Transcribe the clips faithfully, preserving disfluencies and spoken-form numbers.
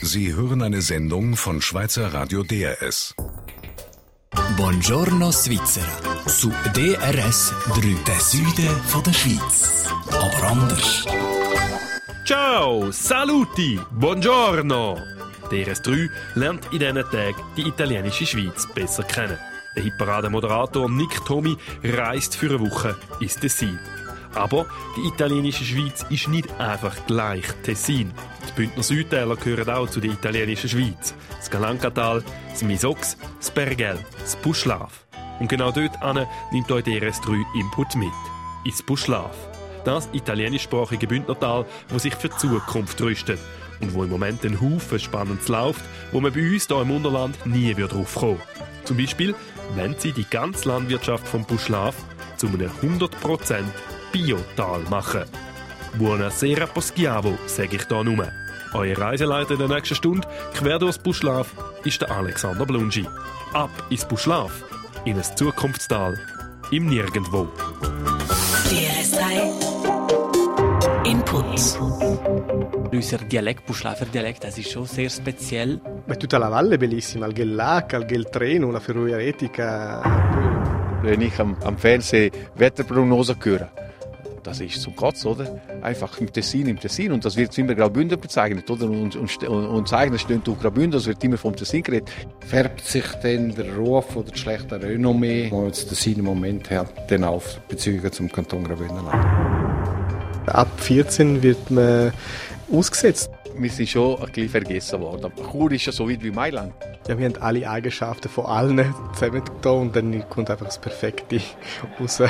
Sie hören eine Sendung von Schweizer Radio D R S. Buongiorno Svizzera. Su D R S drei. Der Süden von der Schweiz. Aber anders. Ciao, saluti, buongiorno. D R S drei lernt in diesen Tagen die italienische Schweiz besser kennen. Der Hitparade-Moderator Nick Thomi reist für eine Woche ins Tessin. Aber die italienische Schweiz ist nicht einfach gleich Tessin. Die Bündner Südtäler gehören auch zu der italienischen Schweiz. Das Calancatal, das Misox, das Bergell, das Puschlav. Und genau dort nimmt euch D R S drei Input mit. Ins Puschlav. Das italienischsprachige Bündnertal, das sich für die Zukunft rüstet und wo im Moment ein Haufen Spannendes läuft, wo man bei uns hier im Unterland nie drauf kommen würde. Zum Beispiel, wenn sie die ganze Landwirtschaft vom Puschlav zu einem hundert Prozent Biotal machen. Buonasera Poschiavo, sage ich hier nur. Euer Reiseleiter in der nächsten Stunde, quer durchs Puschlav, ist der Alexander Blungi. Ab ins Puschlav, in ein Zukunftstal, im Nirgendwo. D R S drei Input. Unser Dialekt, Puschlaver Dialekt, das ist schon sehr speziell. Beh, tutta la valle è bellissima, anche il lac, anche il treno, la ferrovia etica. Wenn ich am, am Fernsehen Wetterprognose höre, das ist zum Kotzen, oder? Einfach im Tessin, im Tessin. Und das wird immer Graubünden bezeichnet, oder? Und, und, und zeichnen steht auf Graubünden, das wird immer vom Tessin geredet. Färbt sich dann der Ruf oder das schlechte Renommee, das jetzt Tessin im Moment hat, dann auf Bezüge zum Kanton Graubünden? Ab vierzehn wird man ausgesetzt. Wir sind schon ein bisschen vergessen worden. Aber Chur ist ja so weit wie Mailand. Ja, wir haben alle Eigenschaften von allen zusammengetan und dann kommt einfach das Perfekte raus.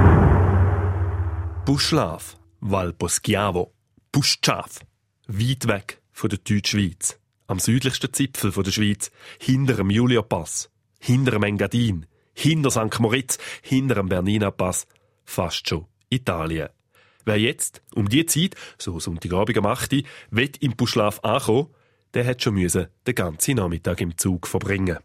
Puschlav, Val Poschiavo, Puschtschav, weit weg von der Deutschschweiz, am südlichsten Zipfel der Schweiz, hinter dem Juliopass, hinter dem Engadin, hinter Sankt Moritz, hinter dem Bernina Pass, fast schon Italien. Wer jetzt, um die Zeit, so Sonntagabend um acht Uhr, will im Puschlav ankommen, der hat schon müssen den ganzen Nachmittag im Zug verbringen.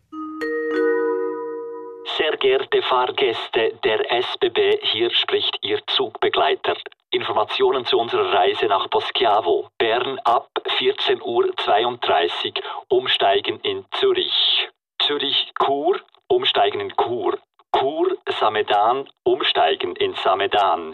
Sehr geehrte Fahrgäste der S B B, hier spricht Ihr Zugbegleiter. Informationen zu unserer Reise nach Poschiavo. Bern ab vierzehn Uhr zweiunddreißig, umsteigen in Zürich. Zürich-Chur, umsteigen in Chur. Chur-Samedan, umsteigen in Samedan.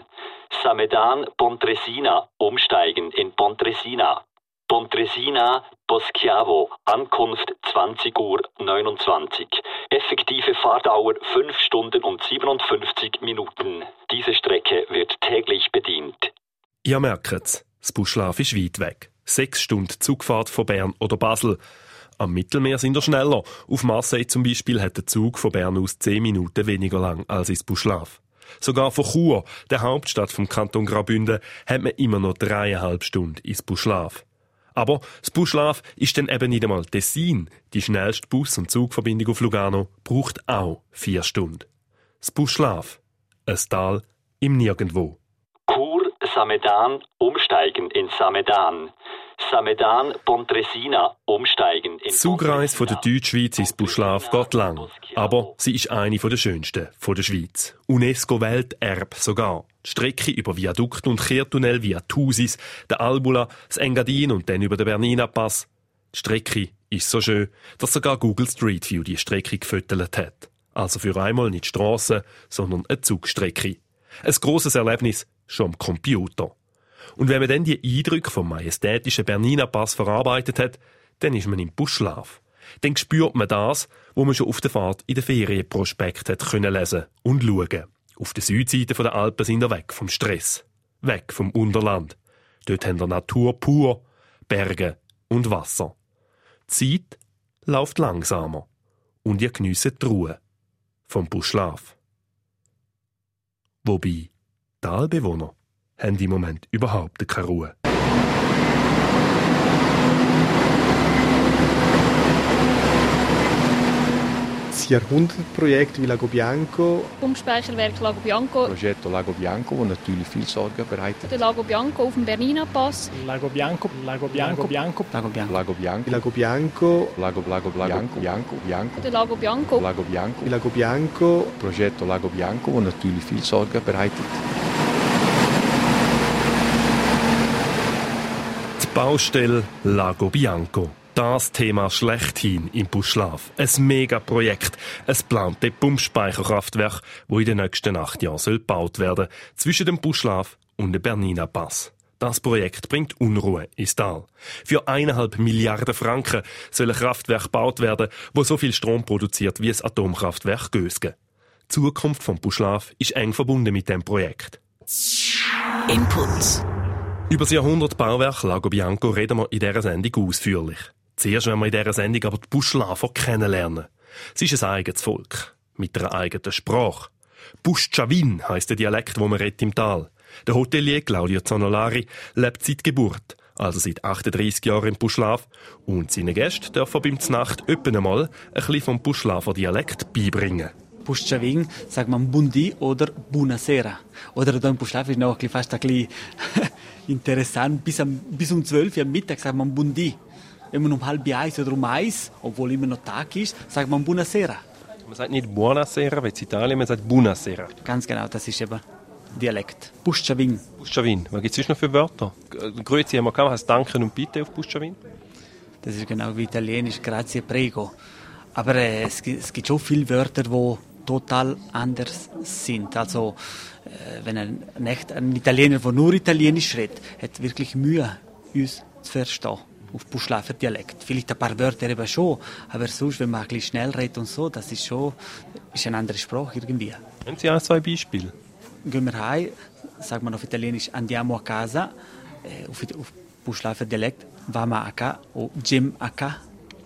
Samedan-Pontresina, umsteigen in Pontresina. Pontresina, Poschiavo, Ankunft zwanzig Uhr neunundzwanzig. Effektive Fahrdauer fünf Stunden und siebenundfünfzig Minuten. Diese Strecke wird täglich bedient. Ihr merkt es, das Puschlav ist weit weg. Sechs Stunden Zugfahrt von Bern oder Basel. Am Mittelmeer sind wir schneller. Auf Marseille zum Beispiel hat der Zug von Bern aus zehn Minuten weniger lang als ins Puschlav. Sogar von Chur, der Hauptstadt vom Kanton Graubünden, hat man immer noch dreieinhalb Stunden ins Puschlav. Aber das Puschlav ist dann eben nicht einmal Tessin. Die schnellste Bus- und Zugverbindung auf Lugano braucht auch vier Stunden. Das Puschlav, ein Tal im Nirgendwo. Chur, Samedan, umsteigen in Samedan. Samedan, Pontresina, umsteigen in Die Zugreise von der Deutschschweiz ins Puschlav geht lang. Aber sie ist eine der schönsten von der Schweiz. UNESCO-Welterbe sogar. Die Strecke über Viadukt und Kehrtunnel via Thusis, der Albula, das Engadin und dann über den Bernina Pass. Die Strecke ist so schön, dass sogar Google Street View die Strecke gefüttert hat. Also für einmal nicht Strasse, sondern eine Zugstrecke. Ein grosses Erlebnis, schon am Computer. Und wenn man dann die Eindrücke vom majestätischen Bernina Pass verarbeitet hat, dann ist man im Puschlav. Dann spürt man das, wo man schon auf der Fahrt in den Ferienprospekt hat können lesen und schauen. Auf der Südseite der Alpen sind wir weg vom Stress. Weg vom Unterland. Dort haben wir Natur pur, Berge und Wasser. Die Zeit läuft langsamer. Und ihr geniesst die Ruhe vom Puschlav. Wobei, Talbewohner haben im Moment überhaupt keine Ruhe. Das Jahrhundertprojekt wie Lago Bianco. Pumpspeicherwerk Lago Bianco. Progetto Lago Bianco, das natürlich viel Sorge bereitet. Der Lago Bianco auf dem Bernina Pass. Lago Bianco, Lago Bianco, Bianco, Lago Bianco, Lago Bianco, Lago Bianco, Lago Lago Bianco, Bianco, Bianco. Der Lago Bianco, Lago Bianco, Lago Bianco. Progetto Lago Bianco, das natürlich viel Sorge bereitet. Die Baustelle Lago Bianco. Das Thema schlechthin im Buschlav. Ein Megaprojekt. Ein geplantes Pumpspeicherkraftwerk, das in den nächsten acht Jahren gebaut werden soll, zwischen dem Buschlav und dem Bernina Pass. Das Projekt bringt Unruhe ins Tal. Für eineinhalb Milliarden Franken soll ein Kraftwerk gebaut werden, wo so viel Strom produziert wie das Atomkraftwerk Gösgen. Die Zukunft vom Buschlav ist eng verbunden mit dem Projekt. Input. Über das Jahrhundert Bauwerk Lago Bianco reden wir in dieser Sendung ausführlich. Zuerst wollen wir in dieser Sendung aber die Buschlaver kennenlernen. Es ist ein eigenes Volk, mit einer eigenen Sprache. Buschchavin heisst der Dialekt, den man redet im Tal. Der Hotelier Claudio Zanolari lebt seit Geburt, also seit achtunddreissig Jahren im Buschlav, und seine Gäste dürfen beim Znacht öppen einmal ein bisschen vom Buschlaver Dialekt beibringen. Buschchavin sagt man Bundi oder Buonasera. Oder da im Buschlav ist noch ein bisschen, fast ein bisschen interessant. Bis, am, bis um zwölf Uhr am Mittag sagt man Bundi. Wenn man um halb eins oder um eins, obwohl immer noch Tag ist, sagt man Buonasera. Man sagt nicht Buonasera, wie in Italien, man sagt Buonasera. Ganz genau, das ist eben Dialekt. Buschchavin. Buschchavin. Was gibt es noch für Wörter? Grüezi haben wir gehabt, heißt Danke und Bitte auf Buschchavin? Das ist genau wie Italienisch, Grazie, Prego. Aber äh, es, gibt, es gibt schon viele Wörter, die total anders sind. Also, äh, wenn ein, nicht, ein Italiener, der nur Italienisch redet, hat wirklich Mühe, uns zu verstehen. Auf Buschlafer Dialekt. Vielleicht ein paar Wörter eben schon, aber sonst, wenn man ein bisschen schnell redet und so, das ist schon ist eine andere Sprache irgendwie. Haben Sie ein, zwei Beispiele? Gehen wir heim, sagt man auf Italienisch andiamo a casa, äh, auf, auf Buschlafer Dialekt vamo a casa oder gem a casa.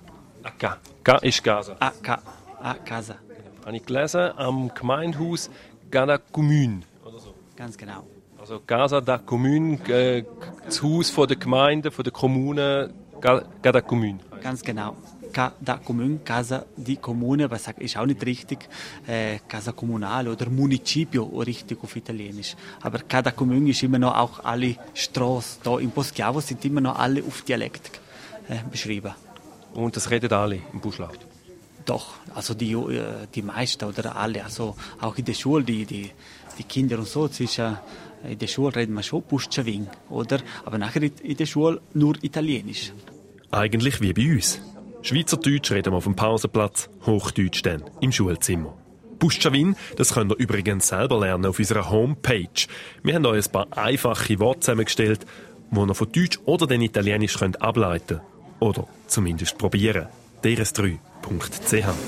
A ca. Ca ist Casa. A ca. A casa. Habe ich gelesen, am Gemeindehaus Gada Comune. Oder so. Ganz genau. Also Casa da Comune, äh, das Haus von der Gemeinde, von der Kommune, Gada Comune. Ganz genau. Cada Comune, Casa di Comune, aber das ist auch nicht richtig. Äh, Casa Comunale oder Municipio, richtig auf Italienisch. Aber Cada Comune ist immer noch auch alle Straßen. Hier im Poschiavo sind immer noch alle auf Dialekt äh, beschrieben. Und das reden alle im Buschlav? Doch, also die, die meisten oder alle. Also auch in der Schule, die, die, die Kinder und so, zwischen, in der Schule reden wir schon Buschchavin, oder? Aber nachher in der Schule nur Italienisch. Eigentlich wie bei uns. Schweizerdeutsch reden wir auf dem Pausenplatz, Hochdeutsch dann im Schulzimmer. Buschchavin, das könnt ihr übrigens selber lernen auf unserer Homepage. Wir haben euch ein paar einfache Worte zusammengestellt, die ihr von Deutsch oder den Italienisch könnt ableiten könnt. Oder zumindest probieren. d r s drei punkt c h.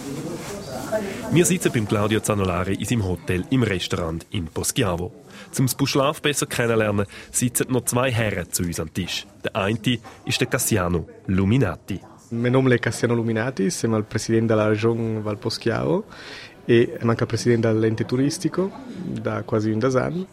Wir sitzen beim Claudio Zanolari in seinem Hotel im Restaurant in Poschiavo. Um das Buschlav besser kennenzulernen, sitzen noch zwei Herren zu uns am Tisch. Der eine ist der Cassiano Luminati. Mein Name ist Cassiano Luminati, sono il presidente della regione Val Poschiavo e anche il presidente dell'ente turistico da quasi un anno.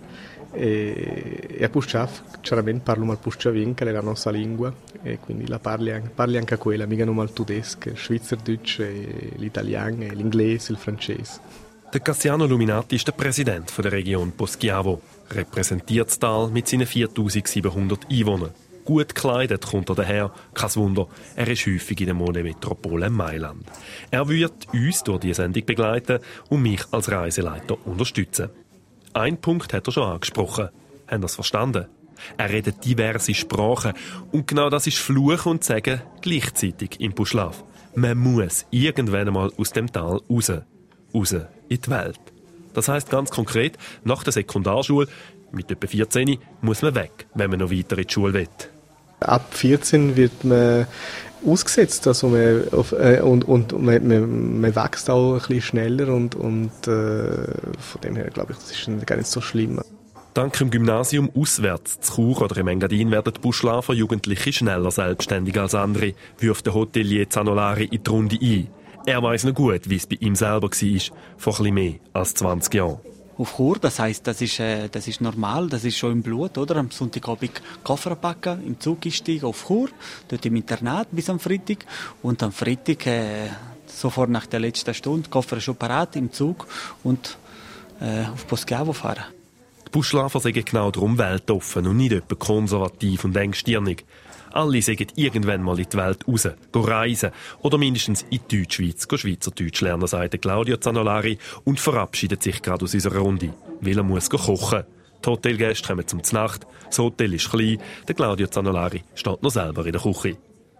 E, e a Puschlav chiaramente parlo mal Puschchavin, che è la nostra lingua, e quindi la parli anche, parli anche quella, mica non mal tedesco, Schweizerdeutsch, l'italiano, l'inglese, il francese. Der Cassiano Luminati ist der Präsident der Region Poschiavo, repräsentiert das Tal mit seinen viertausendsiebenhundert Einwohnern. Gut gekleidet kommt er daher, kein Wunder, er ist häufig in der Modemetropole Mailand. Er wird uns durch diese Sendung begleiten und mich als Reiseleiter unterstützen. Ein Punkt hat er schon angesprochen. Haben ihr es verstanden? Er redet diverse Sprachen und genau das ist Fluch und Segen gleichzeitig im Buschlav. Man muss irgendwann einmal aus dem Tal raus. Raus in die Welt. Das heisst ganz konkret, nach der Sekundarschule, mit etwa vierzehn, muss man weg, wenn man noch weiter in die Schule will. Ab vierzehn wird man ausgesetzt, also man auf, äh, und, und man, man, man wächst auch ein bisschen schneller und, und äh, von dem her glaube ich, das ist gar nicht so schlimm. Dank dem Gymnasium auswärts zu Chur oder im Engadin werden die Buschlaver Jugendliche schneller selbstständig als andere, wirft der Hotelier Zanolari in die Runde ein. Er weiss noch gut, wie es bei ihm selber war, vor ein bisschen mehr als zwanzig Jahren. Auf Chur, das heisst, das ist, äh, das ist normal, das ist schon im Blut, oder? Am Sonntagabend Koffer packen, im Zug einsteigen auf Chur, dort im Internat bis am Freitag und am Freitag äh, sofort nach der letzten Stunde Koffer schon parat im Zug und äh, auf Poschiavo fahren. Die Buschlaver sind genau darum weltoffen und nicht etwa konservativ und engstirnig. Alle sagen irgendwann mal in die Welt raus, go reisen oder mindestens in die Deutschschweiz go Schweizerdeutsch lernen, sagt Claudio Zanolari und verabschiedet sich gerade aus unserer Runde, weil er muss go kochen. Die Hotelgäste kommen zum Znacht, das Hotel ist klein, der Claudio Zanolari steht noch selber in der Küche.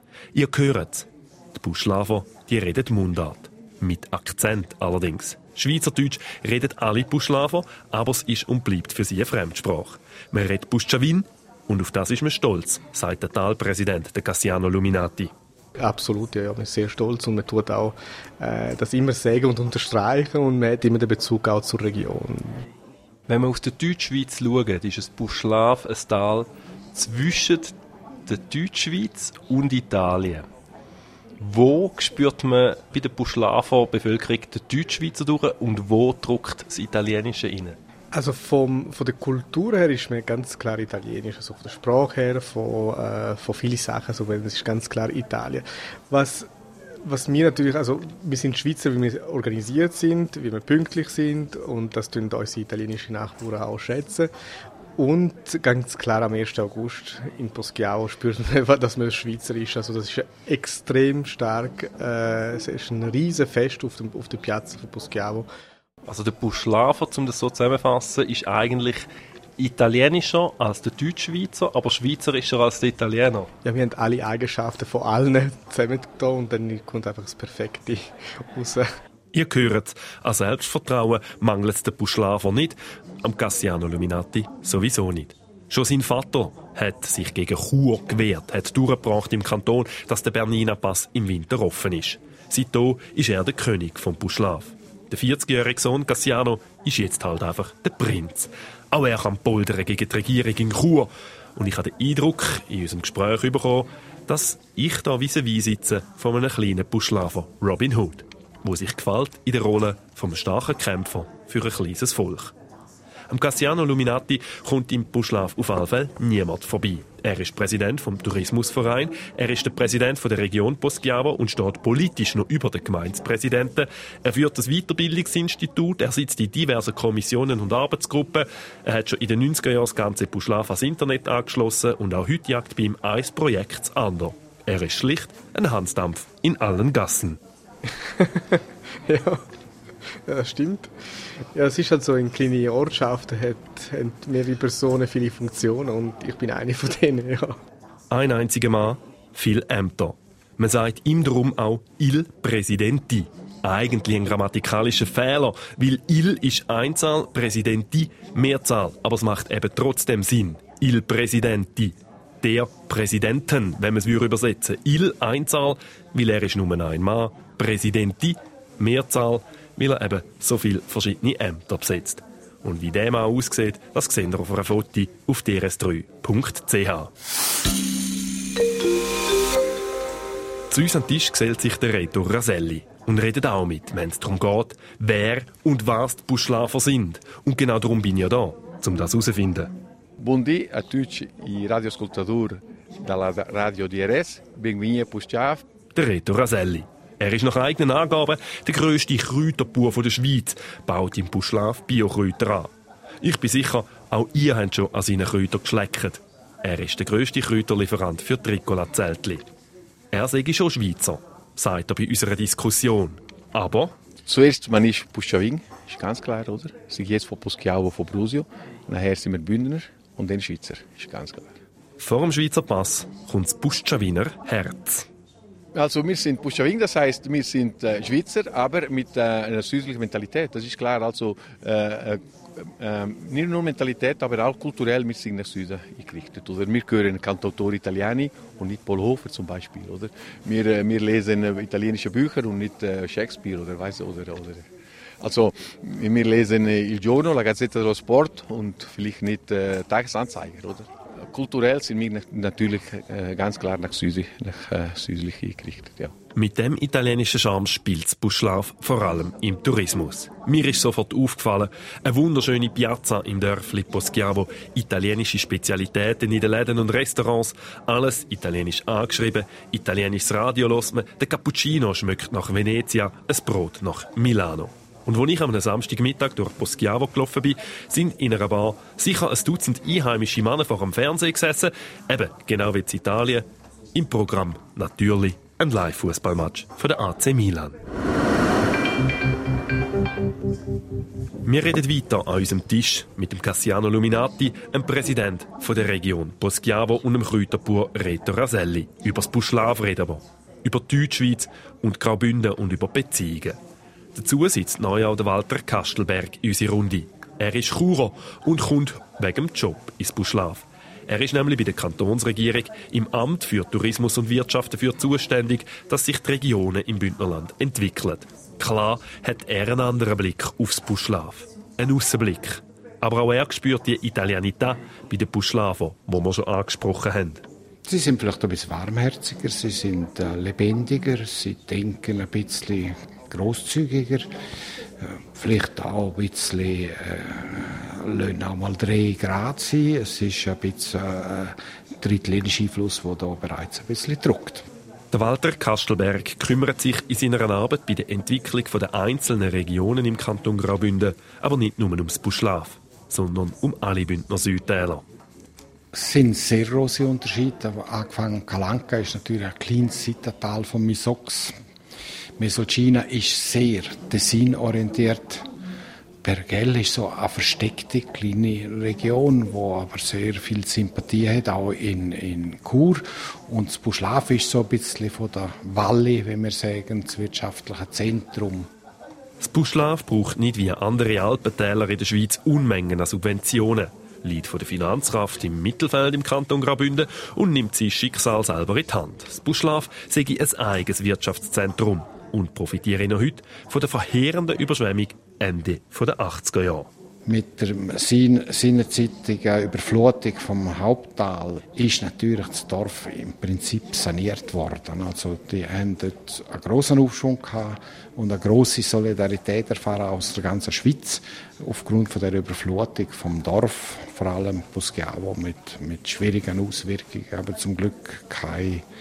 Ihr hört, die Buschlaver, die reden Mundart. Mit Akzent allerdings. Schweizerdeutsch reden alle Buschlaver, aber es ist und bleibt für sie eine Fremdsprache. Man redet Buschavin und auf das ist man stolz, sagt der Talpräsident, der Cassiano Luminati. Absolut, ja, ja, man ist sehr stolz und man tut auch äh, das immer sagen und unterstreichen und man hat immer den Bezug auch zur Region. Wenn wir aus der Deutschschweiz schauen, ist ein Buschlav ein Tal zwischen der Deutschschweiz und Italien. Wo spürt man bei der Buschlaver-Bevölkerung die Deutschschweizer durch und wo drückt das Italienische rein? Also vom, von der Kultur her ist man ganz klar italienisch, also von der Sprache her, von, äh, von vielen Sachen, also das ist ganz klar Italien. Was, was mir natürlich, also wir sind Schweizer, wie wir organisiert sind, wie wir pünktlich sind und das tun unsere italienischen Nachbarn auch schätzen. Und ganz klar am ersten August in Poschiavo spürt man, dass man Schweizer ist. Also das ist extrem stark. Äh, es ist ein riesen Fest auf, dem, auf der Piazza von Poschiavo. Also der Buschlaver, um das so zusammenzufassen, ist eigentlich italienischer als der Deutschschweizer, aber schweizerischer als der Italiener. Ja, wir haben alle Eigenschaften von allen zusammengetan und dann kommt einfach das Perfekte raus. Ihr hört, an Selbstvertrauen mangelt es den Buschlaver nicht, am Cassiano Luminati sowieso nicht. Schon sein Vater hat sich gegen Chur gewehrt, hat durchgebracht im Kanton, dass der Bernina Pass im Winter offen ist. Seitdem ist er der König vom Buschlav. Der vierzigjährige Sohn Cassiano ist jetzt halt einfach der Prinz. Auch er kann poldern gegen die Regierung in Chur. Und ich habe den Eindruck in unserem Gespräch bekommen, dass ich da vis-à-vis sitze von einem kleinen Buschlaver, Robin Hood, wo sich gefällt in der Rolle vom starken Kämpfer für ein kleines Volk. Am Cassiano Luminati kommt im Buschlav auf alle Fälle niemand vorbei. Er ist Präsident vom Tourismusverein, er ist der Präsident von der Region Poschiavo und steht politisch noch über den Gemeindepräsidenten. Er führt das Weiterbildungsinstitut, er sitzt in diversen Kommissionen und Arbeitsgruppen. Er hat schon in den neunziger Jahren das ganze Buschlav ans Internet angeschlossen und auch heute jagt bei ihm ein Projekt das andere. Er ist schlicht ein Hansdampf in allen Gassen. ja. Ja, das stimmt. Ja, es ist halt so, in kleinen Ortschaften hat, haben mehrere Personen viele Funktionen und ich bin eine von denen, ja. Ein einziger Mann, viele Ämter. Man sagt ihm darum auch Il Presidenti. Eigentlich ein grammatikalischer Fehler, weil Il ist Einzahl, Presidenti Mehrzahl. Aber es macht eben trotzdem Sinn. Il Presidenti. Der Präsidenten, wenn man es übersetzen würde. Il Einzahl, weil er ist nur ein Mann. Presidenti Mehrzahl, weil er eben so viele verschiedene Ämter besetzt. Und wie der Mann aussieht, das seht ihr auf einem Foto auf d r s drei punkt c h. Zu uns am Tisch gesellt sich der Reto Raselli und redet auch mit, wenn es darum geht, wer und was die Buschlaver sind. Und genau darum bin ich ja da, um das herauszufinden. Buondì a tutti i radioascoltatori dalla Radio D R S. Benvenuti a Poschiavo. Der Reto Raselli. Er ist nach eigenen Angaben der grösste Kräuterbauer der Schweiz, baut im Buschlav Biokräuter an. Ich bin sicher, auch ihr habt schon an seinen Kräutern geschleckt. Er ist der grösste Kräuterlieferant für die Ricola-Zeltli. Er sei schon Schweizer, sagt er bei unserer Diskussion. Aber... Zuerst, man ist Buschavin, ist ganz klar, oder? Sie jetzt von Poschiavo, von Brusio. Nachher sind wir Bündner und dann Schweizer, ist ganz klar. Vor dem Schweizer Pass kommt das Buschaviner Herz. Also wir sind Buschavin, das heißt, wir sind äh, Schweizer, aber mit äh, einer südlichen Mentalität. Das ist klar, also äh, äh, äh, nicht nur Mentalität, aber auch kulturell, wir sind nach Süden eingerichtet. Oder wir gehören Cantautori Italiani und nicht Paul Hofer zum Beispiel. Oder? Wir, äh, wir lesen äh, italienische Bücher und nicht äh, Shakespeare oder weiß oder, oder also wir lesen äh, Il Giorno, La Gazzetta dello Sport und vielleicht nicht äh, Tagesanzeiger, oder? Kulturell sind wir natürlich äh, ganz klar nach südlich, nach, äh, südlich eingerichtet. Ja. Mit dem italienischen Charme spielt das Buschlav vor allem im Tourismus. Mir ist sofort aufgefallen, eine wunderschöne Piazza im Dörfli Poschiavo, italienische Spezialitäten in den Läden und Restaurants, alles italienisch angeschrieben, italienisches Radio hört man, der Cappuccino schmeckt nach Venezia, ein Brot nach Milano. Und als ich am Samstagmittag durch Poschiavo gelaufen bin, sind in einer Bar sicher ein Dutzend einheimische Männer vor dem Fernseher gesessen, eben genau wie in Italien. Im Programm natürlich ein Live-Fußballmatch von der A C Milan. Wir reden weiter an unserem Tisch mit dem Cassiano Luminati, dem Präsident der Region Poschiavo, und dem Kräuterbauer Reto Raselli. Über das Buschlav reden wir. Über die Deutschschweiz und Graubünden und über Beziehungen. Dazu sitzt neu auch der Walter Kastelberg in unserer Runde. Er ist Churer und kommt wegen dem Job ins Buschlav. Er ist nämlich bei der Kantonsregierung im Amt für Tourismus und Wirtschaft dafür zuständig, dass sich die Regionen im Bündnerland entwickeln. Klar hat er einen anderen Blick aufs Buschlav. Einen Aussenblick. Aber auch er spürt die Italianità bei den Buschlaver, die wir schon angesprochen haben. Sie sind vielleicht ein bisschen warmherziger, sie sind äh, lebendiger, sie denken ein bisschen grosszügiger, äh, vielleicht auch ein bisschen, äh, lassen auch mal drei Grad sein. Es ist ein bisschen äh, der italienische Einfluss, der da bereits ein bisschen drückt. Der Walter Kastelberg kümmert sich in seiner Arbeit bei der Entwicklung der einzelnen Regionen im Kanton Graubünden, aber nicht nur ums Buschlav, sondern um alle Bündner Südtäler. Es sind sehr grosse Unterschiede. Angefangen Calanca ist natürlich ein kleines Seitental von Misox. Mesolcina ist sehr Tessin-orientiert. Bergell ist so eine versteckte kleine Region, die aber sehr viel Sympathie hat, auch in, in Chur. Und das Buschlav ist so ein bisschen von der Valle, wenn wir sagen, das wirtschaftliche Zentrum. Das Buschlav braucht nicht wie andere Alpentäler in der Schweiz Unmengen an Subventionen, liegt von der Finanzkraft im Mittelfeld im Kanton Graubünden und nimmt sein Schicksal selber in die Hand. Das Buschlav sei ein eigenes Wirtschaftszentrum und profitiere noch heute von der verheerenden Überschwemmung Ende der achtziger Jahre. Mit der seinerzeitigen Überflutung vom Haupttal ist natürlich das Dorf im Prinzip saniert worden. Also die haben dort einen grossen Aufschwung gehabt und eine grosse Solidarität erfahren aus der ganzen Schweiz aufgrund von der Überflutung vom Dorf, vor allem Poschiavo mit, mit schwierigen Auswirkungen, aber zum Glück keine äh,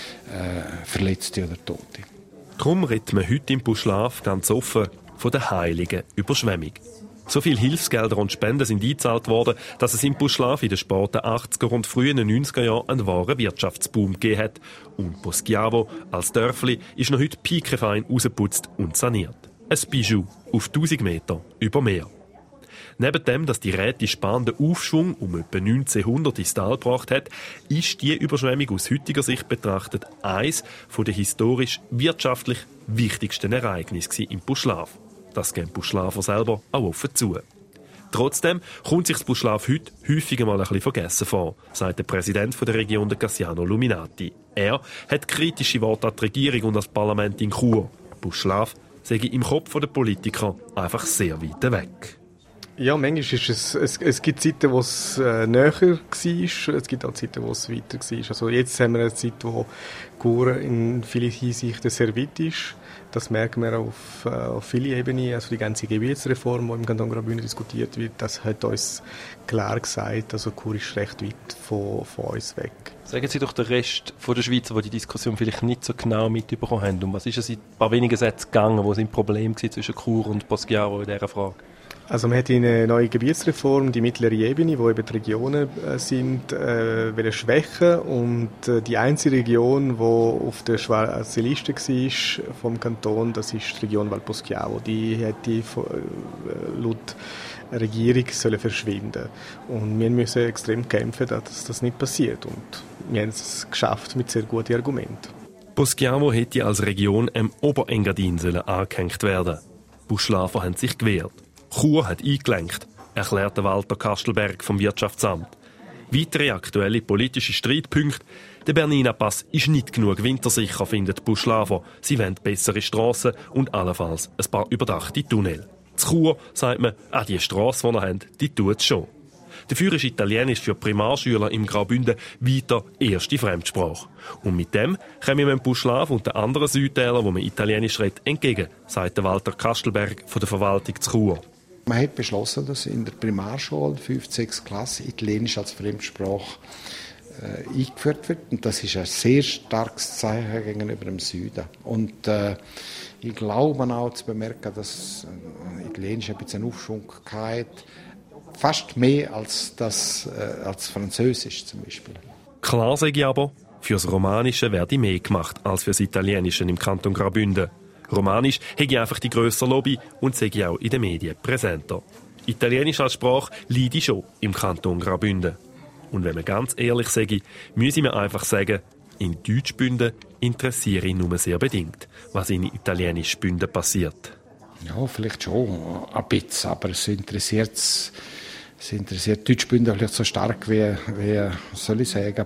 Verletzte oder Tote. Darum redet man heute im Buschlav ganz offen von der heiligen Überschwemmung. So viele Hilfsgelder und Spenden sind eingezahlt worden, dass es im Buschlav in den späten achtziger und frühen neunziger Jahren einen wahren Wirtschaftsboom gegeben hat. Und Poschiavo als Dörfli ist noch heute piekefein rausgeputzt und saniert. Ein Bijou auf tausend Meter über Meer. Neben dem, dass die Räte Spahn den Aufschwung um etwa neunzehnhundert ins Tal gebracht hat, ist die Überschwemmung aus heutiger Sicht betrachtet eines der historisch wirtschaftlich wichtigsten Ereignisse im Buschlav. Das geben Buschlaver selber auch offen zu. Trotzdem kommt sich das Buschlav heute häufiger mal ein bisschen vergessen vor, sagt der Präsident der Region, der Cassiano Luminati. Er hat kritische Worte an die Regierung und an das Parlament in Chur. Buschlav sei im Kopf der Politiker einfach sehr weit weg. Ja, manchmal ist es, es, es gibt Zeiten, wo es äh, näher war, es gibt auch Zeiten, wo es weiter war. Also jetzt haben wir eine Zeit, wo Chur in vielen Hinsichten sehr weit ist. Das merken wir auf, äh, auf vielen Ebenen. Also die ganze Gebietsreform, die im Kanton Graubünden diskutiert wird, das hat uns klar gesagt, also Chur ist recht weit von, von uns weg. Sagen Sie doch den Rest von der Schweiz, die die Diskussion vielleicht nicht so genau mitbekommen haben. Um was ist es in ein paar wenigen Sätzen gegangen, wo es ein Problem war zwischen Chur und Poschiavo in dieser Frage? Also man hat eine neue Gebietsreform, die mittlere Ebene, wo eben die Regionen äh, sind, äh, wollen schwächen, und äh, die einzige Region, die auf der schwarzen Liste war vom Kanton, das ist die Region Val Poschiavo. Die hätte äh, laut Regierung sollen verschwinden. Und wir müssen extrem kämpfen, dass das nicht passiert. Und wir haben es geschafft mit sehr guten Argumenten. Poschiavo hätte als Region am Oberengadin angehängt werden. Buschlaver haben sich gewehrt. Chur hat eingelenkt, erklärte Walter Kastelberg vom Wirtschaftsamt. Weitere aktuelle politische Streitpunkte. Der Bernina Pass ist nicht genug wintersicher, findet Buschlaver. Sie wollen bessere Strassen und allenfalls ein paar überdachte Tunnel. Zu Chur sagt man, ah, die Strasse, die wir haben, die tut es schon. Dafür ist Italienisch für Primarschüler im Graubünden weiter erste Fremdsprache. Und mit dem kommen wir dem Buschlav und den anderen Südtälern, wo man Italienisch redet, entgegen, sagt Walter Kastelberg von der Verwaltung zu Chur. Man hat beschlossen, dass in der Primarschule fünfte, sechste Klasse Italienisch als Fremdsprache äh, eingeführt wird. Und das ist ein sehr starkes Zeichen gegenüber dem Süden. Und äh, ich glaube auch zu bemerken, dass äh, Italienisch ein bisschen Aufschwung hat, fast mehr als das äh, als Französisch zum Beispiel. Klar sage ich aber, fürs Romanische werde mehr gemacht als fürs Italienische im Kanton Graubünden. Romanisch hätte einfach die grössere Lobby und sei auch in den Medien präsenter. Italienisch als Sprache leide schon im Kanton Graubünden. Und wenn man ganz ehrlich sage, müsse man einfach sagen, in Deutschbünden interessiere ich nur sehr bedingt, was in italienisch Bünden passiert. Ja, vielleicht schon ein bisschen, aber es interessiert, es interessiert Deutschbünden vielleicht so stark wie, wie soll ich sagen,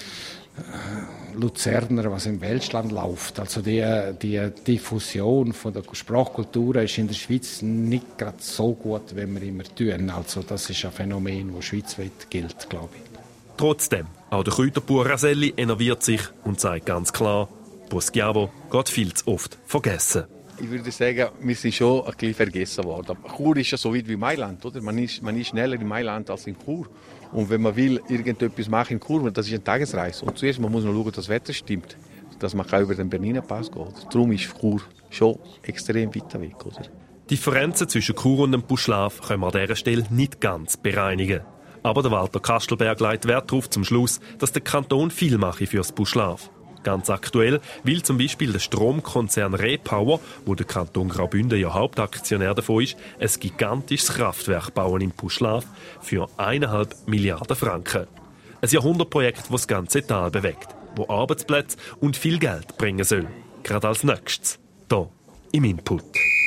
Luzerner, was im Welschland läuft. Also die, die Diffusion von der Sprachkultur ist in der Schweiz nicht gerade so gut, wie wir immer tun. Also das ist ein Phänomen, das schweizweit gilt, glaube ich. Trotzdem, auch der Kräuterbauer Raselli enerviert sich und sagt ganz klar, Poschiavo geht viel zu oft vergessen. Ich würde sagen, wir sind schon ein bisschen vergessen worden. Chur ist ja so weit wie Mailand, oder? Man ist, man ist schneller in Mailand als in Chur. Und wenn man will, irgendetwas machen in Chur, das ist eine Tagesreise. Und zuerst man muss man schauen, dass das Wetter stimmt, dass man über den Berniner Pass geht. Darum ist Chur schon extrem weit weg, oder? Differenzen zwischen Chur und dem Puschlav können wir an dieser Stelle nicht ganz bereinigen. Aber der Walter Kastelberg legt Wert darauf zum Schluss, dass der Kanton viel mache für das Puschlav. Ganz aktuell will zum Beispiel der Stromkonzern Repower, wo der Kanton Graubünden ja Hauptaktionär davon ist, ein gigantisches Kraftwerk bauen im Puschlav für eineinhalb Milliarden Franken. Ein Jahrhundertprojekt, das das ganze Tal bewegt, wo Arbeitsplätze und viel Geld bringen soll. Gerade als nächstes, hier im Input.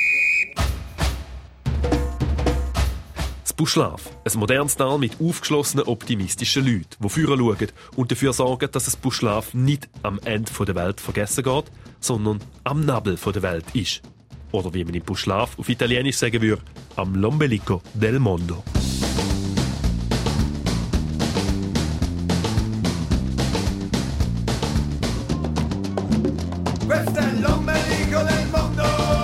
Das Puschlav, ein modernes Tal mit aufgeschlossenen, optimistischen Leuten, die führen schauen und dafür sorgen, dass das Puschlav nicht am Ende der Welt vergessen geht, sondern am Nabel der Welt ist. Oder wie man im Puschlav auf Italienisch sagen würde, am l'ombelico del mondo. Questo è l'ombelico del mondo.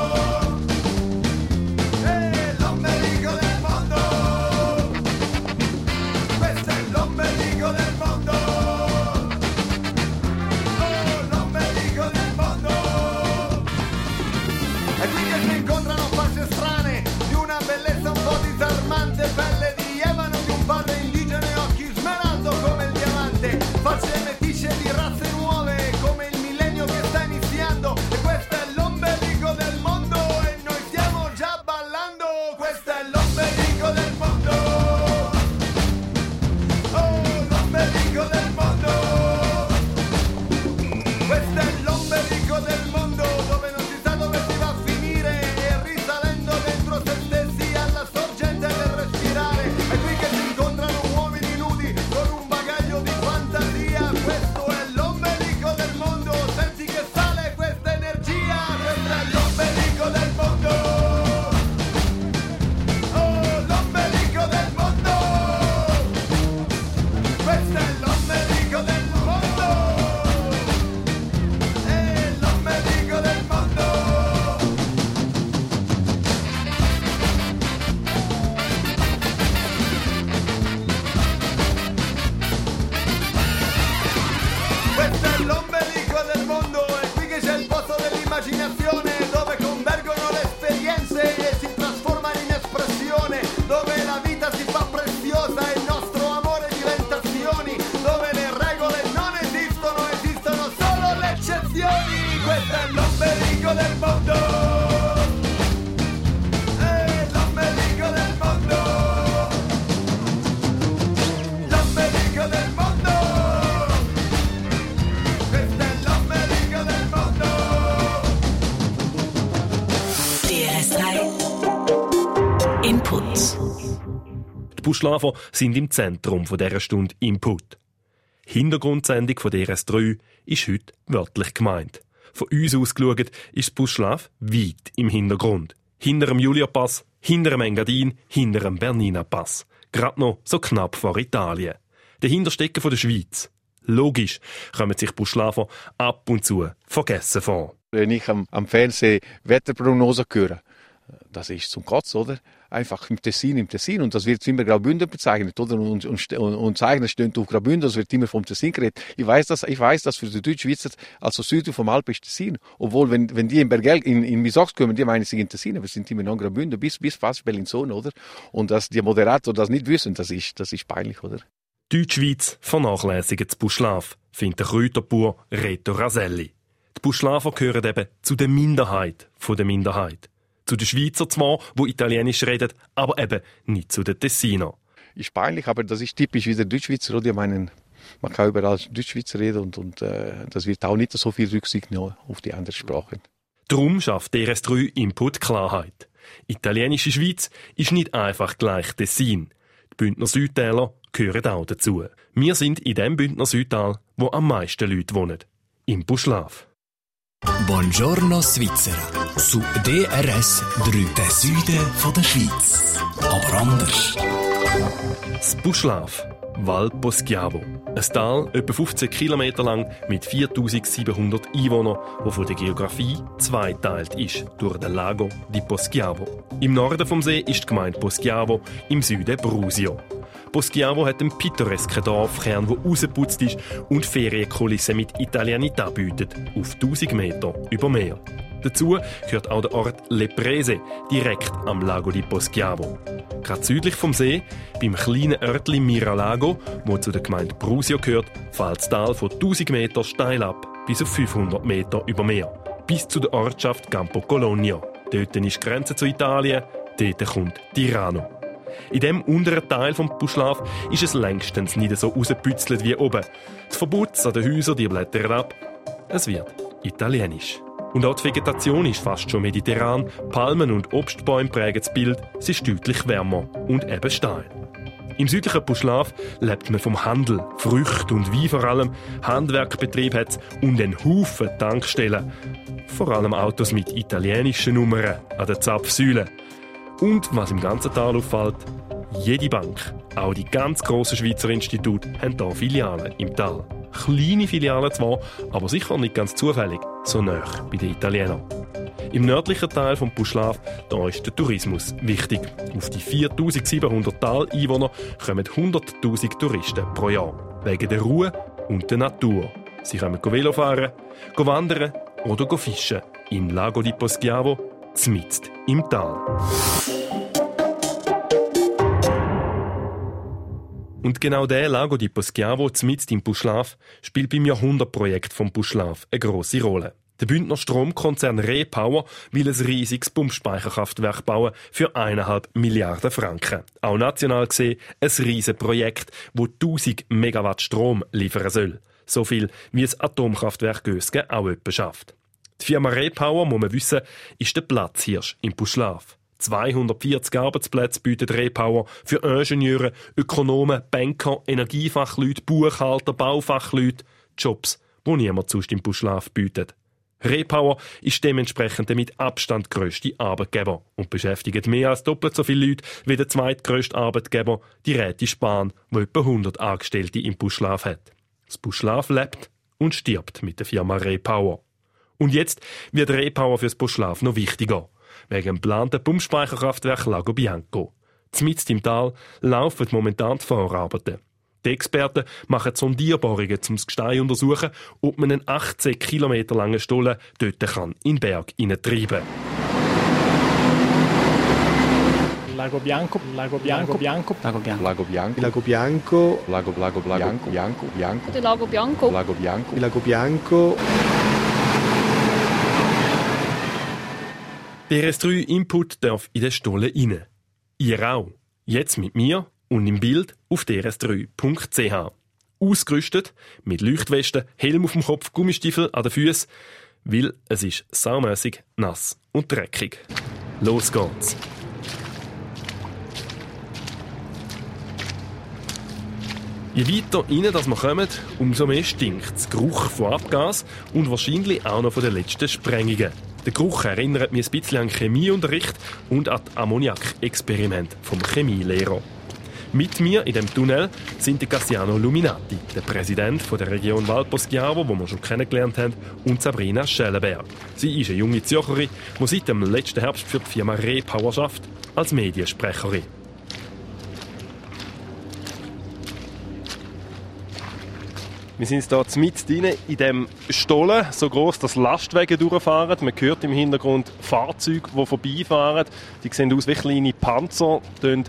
Die Puschlaver sind im Zentrum dieser Stunde Input. Hintergrundsendung von D R S drei ist heute wörtlich gemeint. Von uns aus geschaut ist das Puschlav weit im Hintergrund. Hinter dem Julia-Pass, hinter dem Engadin, hinter dem Bernina-Pass. Gerade noch so knapp vor Italien. Der Hinterstecken von der Schweiz. Logisch kommen sich Puschlaver ab und zu vergessen vor. Wenn ich am, am Fernsehen Wetterprognose höre, das ist zum Kotzen, oder? Einfach im Tessin, im Tessin. Und das wird immer Graubünden bezeichnet, oder? Und, und, und, und zeichnen steht auf Graubünden, das wird immer vom Tessin geredet. Ich weiß, dass, ich weiß, dass für die Deutschschweizer, also Süden vom Alp ist Tessin. Obwohl, wenn, wenn die in Bergell, in, in Misox kommen, die meinen sich in Tessin, aber sind immer noch Graubünden, bis, bis fast Bellinzona, oder? Und dass die Moderator das nicht wissen, das ist, das ist peinlich, oder? Deutschschweiz vernachlässigt das Puschlav, findet der Kräuterbauer Reto Raselli. Die Die Buschlafer gehören eben zu der Minderheit von der Minderheit. Zu den Schweizer zwar, die Italienisch reden, aber eben nicht zu den Tessinern. Ist peinlich, aber das ist typisch wie der Deutschschweizer. Oder? Ich meine, man kann überall Deutschschweizer reden und, und äh, das wird auch nicht so viel Rücksicht nehmen auf die anderen Sprachen. Darum schafft D R S drei Input Klarheit. Italienische Schweiz ist nicht einfach gleich Tessin. Die Bündner Südtäler gehören auch dazu. Wir sind in dem Bündner Südtal, wo am meisten Leute wohnen. Im Buschlaf. Buongiorno Svizzera. Su D R S drei. Der Süden von der Schweiz. Aber anders. Das Buschlaf. Val Poschiavo. Ein Tal, etwa fünfzehn Kilometer lang, mit viertausendsiebenhundert Einwohnern, das von der Geografie zweiteilt ist, durch den Lago di Poschiavo. Im Norden vom See ist die Gemeinde Poschiavo, im Süden Brusio. Poschiavo hat einen pittoresken Dorfkern, der rausgeputzt ist und Ferienkulissen mit Italianità bietet, auf tausend Meter über Meer. Dazu gehört auch der Ort Le Prese, direkt am Lago di Poschiavo. Gerade südlich vom See, beim kleinen Örtli Miralago, wo zu der Gemeinde Brusio gehört, fällt das Tal von tausend Meter steil ab, bis auf fünfhundert Meter über Meer, bis zu der Ortschaft Campo Cologno. Dort ist die Grenze zu Italien, dort kommt Tirano. In dem unteren Teil vom Buschlaf ist es längstens nicht so rausgepützelt wie oben. Die Verputz an den Häusern, die blättern ab. Es wird italienisch. Und auch die Vegetation ist fast schon mediterran. Palmen und Obstbäume prägen das Bild. Es ist deutlich wärmer und eben steil. Im südlichen Buschlaf lebt man vom Handel, Früchte und Wein vor allem. Handwerkbetrieb hat es und einen Haufen Tankstellen. Vor allem Autos mit italienischen Nummern an den Zapfsäulen. Und was im ganzen Tal auffällt, jede Bank, auch die ganz grossen Schweizer Institute, haben hier Filialen im Tal. Kleine Filialen zwar, aber sicher nicht ganz zufällig, so nah bei den Italienern. Im nördlichen Teil des Buschlaf, da ist der Tourismus wichtig. Auf die viertausendsiebenhundert Tal-Einwohner kommen hunderttausend Touristen pro Jahr. Wegen der Ruhe und der Natur. Sie können Velo fahren, wandern oder fischen im Lago di Poschiavo, zmitzt im Tal. Und genau der Lago di Poschiavo, zmitzt im Buschlaf, spielt beim Jahrhundertprojekt vom Buschlaf eine grosse Rolle. Der Bündner Stromkonzern Repower will ein riesiges Pumpspeicherkraftwerk bauen für eineinhalb Milliarden Franken. Auch national gesehen ein riesiges Projekt, das tausend Megawatt Strom liefern soll. So viel wie das Atomkraftwerk Gösgen auch etwa schafft. Die Firma Repower, muss man wissen, ist der Platzhirsch im Buschlaf. zweihundertvierzig Arbeitsplätze bietet Repower für Ingenieure, Ökonomen, Banker, Energiefachleute, Buchhalter, Baufachleute. Jobs, die niemand sonst im Buschlaf bietet. Repower ist dementsprechend der mit Abstand grösste Arbeitgeber und beschäftigt mehr als doppelt so viele Leute wie der zweitgrösste Arbeitgeber, die Rätische Bahn, die etwa hundert Angestellte im Buschlaf hat. Das Buschlaf lebt und stirbt mit der Firma Repower. Und jetzt wird Repower für das Buschlaf noch wichtiger. Wegen dem geplanten Pumpspeicherkraftwerk Lago Bianco. Zmitzt im Tal laufen momentan die Vorarbeiten. Die Experten machen Sondierbohrungen, um das Gestein zu untersuchen, ob man einen achtzehn Kilometer langen Stollen dort kann in den Berg hineintreiben. Lago Bianco, Lago Bianco, Bianco, Lago Bianco, Lago Bianco, Lago Bianco, Lago Lago Bianco, Bianco, Bianco, Der Lago Bianco. Lago Bianco, Lago Bianco. Der S drei Input darf in den Stollen rein. Ihr auch. Jetzt mit mir und im Bild auf d r s drei punkt c h. Ausgerüstet mit Leuchtwesten, Helm auf dem Kopf, Gummistiefel an den Füßen, weil es ist saumässig nass und dreckig. Los geht's! Je weiter rein dass wir kommen, umso mehr stinkt es. Geruch von Abgas und wahrscheinlich auch noch von den letzten Sprengungen. Der Geruch erinnert mich ein bisschen an Chemieunterricht und an das Ammoniak-Experiment vom Chemielehrer. Mit mir in dem Tunnel sind der Cassiano Luminati, der Präsident der Region Val Poschiavo, den wir schon kennengelernt haben, und Sabrina Schellenberg. Sie ist eine junge Zürcherin, die seit dem letzten Herbst für die Firma Repower schafft, als Mediensprecherin. Wir sind hier mitten drin in diesem Stollen, so gross, dass Lastwagen durchfahren. Man hört im Hintergrund Fahrzeuge, die vorbeifahren. Die sehen aus wie kleine Panzer, die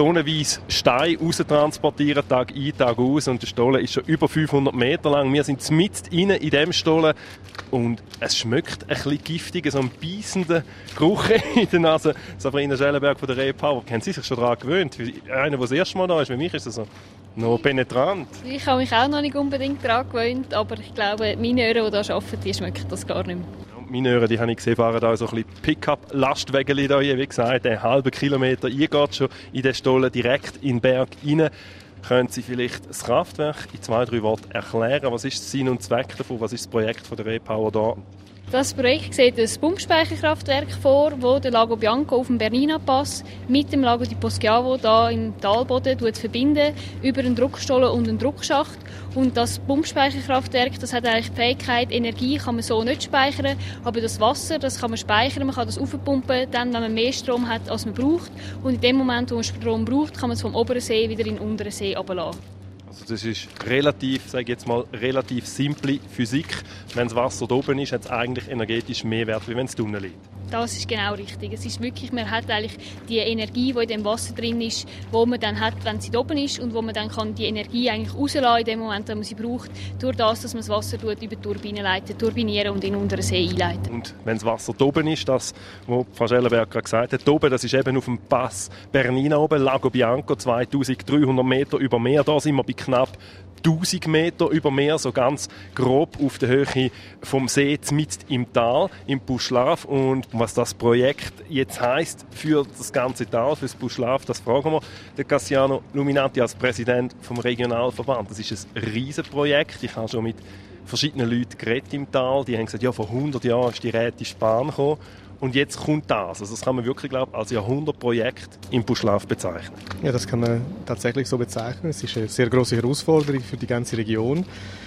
tonnenweise Steine raustransportieren, Tag ein, Tag aus. Und der Stollen ist schon über fünfhundert Meter lang. Wir sind mitten innen in diesem Stollen. Und es schmeckt ein bisschen giftig, so einen beisenden Geruch in der Nase. Sabrina Schellenberg von der Repower. Haben Sie sich schon daran gewöhnt? Einer, der das erste Mal da ist, für mich ist das so noch penetrant. Ich habe mich auch noch nicht unbedingt daran gewöhnt, aber ich glaube, meine Öhren, die hier arbeiten, die schmecken das gar nicht mehr. Meine Öhren, die habe ich gesehen, fahren da so ein bisschen Pickup-Lastwägeli da hier, wie gesagt, einen halben Kilometer. Ihr geht schon in den Stollen direkt in den Berg rein. Können Sie vielleicht das Kraftwerk in zwei, drei Worten erklären? Was ist der Sinn und Zweck davon? Was ist das Projekt von der Repower da? Das Projekt sieht ein Pumpspeicherkraftwerk vor, wo der Lago Bianco auf dem Bernina Pass mit dem Lago di Poschiavo da im Talboden verbinden über einen Druckstollen und einen Druckschacht. Und das Pumpspeicherkraftwerk, das hat eigentlich die Fähigkeit, Energie kann man so nicht speichern, aber das Wasser, das kann man speichern, man kann das aufpumpen, dann, wenn man mehr Strom hat, als man braucht. Und in dem Moment, wo man Strom braucht, kann man es vom oberen See wieder in den unteren See runterlassen. Also das ist relativ, sage ich jetzt mal, relativ simple Physik. Wenn das Wasser da oben ist, hat es eigentlich energetisch mehr Wert, als wenn es unten liegt. Das ist genau richtig. Es ist wirklich, man hat eigentlich die Energie, die in dem Wasser drin ist, wo man dann hat, wenn sie oben ist, und wo man dann kann die Energie eigentlich rauslassen in dem Moment, wenn man sie braucht, durch das, dass man das Wasser über die Turbine leitet, turbinieren und in den unteren See einleitet. Und wenn das Wasser da oben ist, das, was Frau Schellenberg gerade gesagt hat, da oben, das ist eben auf dem Pass Bernina oben, Lago Bianco, zweitausenddreihundert Meter über Meer, da sind wir bei knapp tausend Meter über Meer, so ganz grob auf der Höhe vom See, mitten im Tal, im Puschlav. Und was das Projekt jetzt heisst für das ganze Tal, für das Puschlav, das fragen wir den Cassiano Luminati als Präsident vom Regionalverband. Das ist ein riesiges Projekt. Ich habe schon mit verschiedenen Leuten geredet im Tal. Die haben gesagt, ja, vor hundert Jahren ist die Räte Spahn gekommen. Und jetzt kommt das. Also das kann man wirklich, glaube ich, als Jahrhundertprojekt im Puschlav bezeichnen. Ja, das kann man tatsächlich so bezeichnen. Es ist eine sehr große Herausforderung für die ganze Region.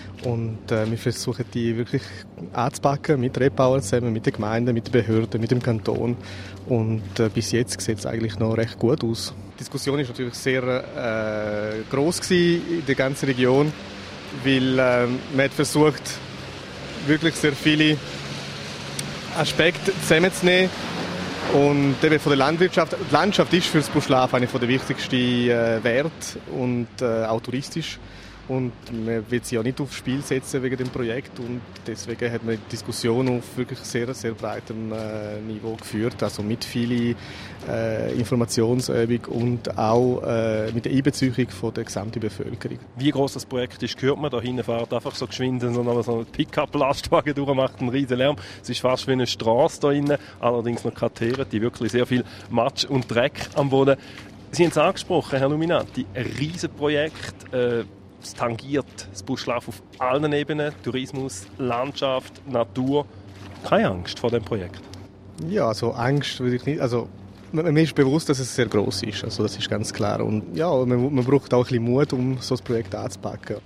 Und äh, wir versuchen, die wirklich anzupacken, mit Repower zusammen, mit den Gemeinden, mit den Behörden, mit dem Kanton. Und äh, bis jetzt sieht es eigentlich noch recht gut aus. Die Diskussion war natürlich sehr äh, gross in der ganzen Region, weil äh, man hat versucht, wirklich sehr viele Aspekte zusammenzunehmen. Und eben von der Landwirtschaft. Die Landschaft ist für das Puschlav einer der wichtigsten äh, Werte und äh, auch touristisch. Und man will sie auch nicht aufs Spiel setzen wegen dem Projekt. Und deswegen hat man die Diskussion auf wirklich sehr, sehr breitem äh, Niveau geführt. Also mit viel äh, Informationsübung und auch äh, mit der Einbeziehung von der gesamten Bevölkerung. Wie groß das Projekt ist, hört man. Da hinten fährt einfach so geschwind, sondern so ein Pickup-Lastwagen durch, macht einen riesen Lärm. Es ist fast wie eine Straße da hinten, allerdings noch kartiert, die wirklich sehr viel Matsch und Dreck am Boden. Sie haben es angesprochen, Herr Luminati, ein riesen Projekt. Äh, Es tangiert das Puschlav auf allen Ebenen, Tourismus, Landschaft, Natur. Keine Angst vor dem Projekt? Ja, also Angst würde ich nicht. Also mir ist bewusst, dass es sehr gross ist. Also das ist ganz klar. Und ja, man, man braucht auch ein bisschen Mut, um so ein Projekt anzupacken.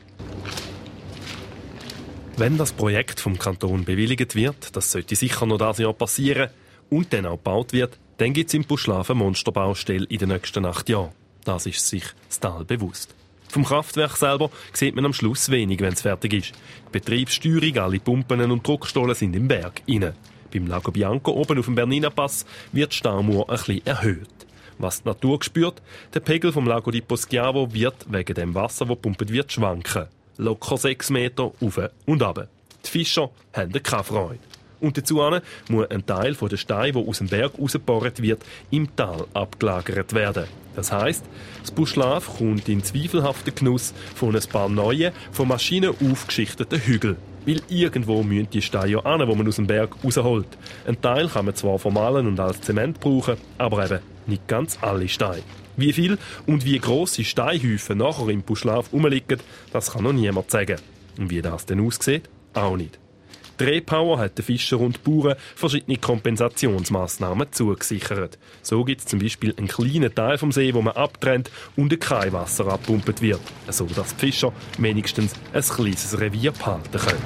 Wenn das Projekt vom Kanton bewilligt wird, das sollte sicher noch dieses Jahr passieren, und dann auch gebaut wird, dann gibt es im Puschlav eine Monsterbaustelle in den nächsten acht Jahren. Das ist sich das Tal bewusst. Vom Kraftwerk selber sieht man am Schluss wenig, wenn es fertig ist. Die Betriebssteuerung, alle Pumpen und Druckstollen sind im Berg inne. Beim Lago Bianco oben auf dem Bernina Pass wird die Staumauer ein bisschen erhöht. Was die Natur spürt, der Pegel vom Lago di Poschiavo wird wegen dem Wasser, das gepumpt wird, schwanken. Locker sechs Meter rauf und runter. Die Fischer haben keine Freude. Und dazu muss ein Teil der Steine, der aus dem Berg rausgebohrt wird, im Tal abgelagert werden. Das heisst, das Puschlav kommt in zweifelhaften Genuss von ein paar neuen, von Maschinen aufgeschichteten Hügeln. Weil irgendwo müssen die Steine ja hin, die man aus dem Berg rausholt. Ein Teil kann man zwar vermahlen und als Zement brauchen, aber eben nicht ganz alle Steine. Wie viel und wie grosse Steinhäufen nachher im Puschlav rumliegen, das kann noch niemand sagen. Und wie das denn aussieht, auch nicht. Die Repower hat den Fischern und Bauern verschiedene Kompensationsmaßnahmen zugesichert. So gibt es zum Beispiel einen kleinen Teil vom See, wo man abtrennt und kein Wasser abgepumpt wird, so dass die Fischer wenigstens ein kleines Revier behalten können.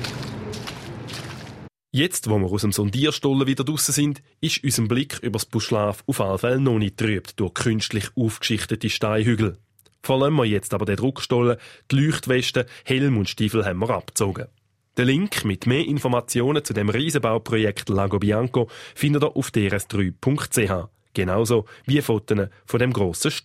Jetzt, wo wir aus dem Sondierstollen wieder draussen sind, ist unser Blick über das Puschlav auf alle Fälle noch nicht trübt durch künstlich aufgeschichtete Steinhügel. Verlassen wir jetzt aber den Druckstollen, die Leuchtwesten, Helm und Stiefel haben wir abgezogen. Den Link mit mehr Informationen zu dem Riesenbauprojekt Lago Bianco findet ihr auf d r s drei punkt c h. Genauso wie Fotos von dem grossen Stollen.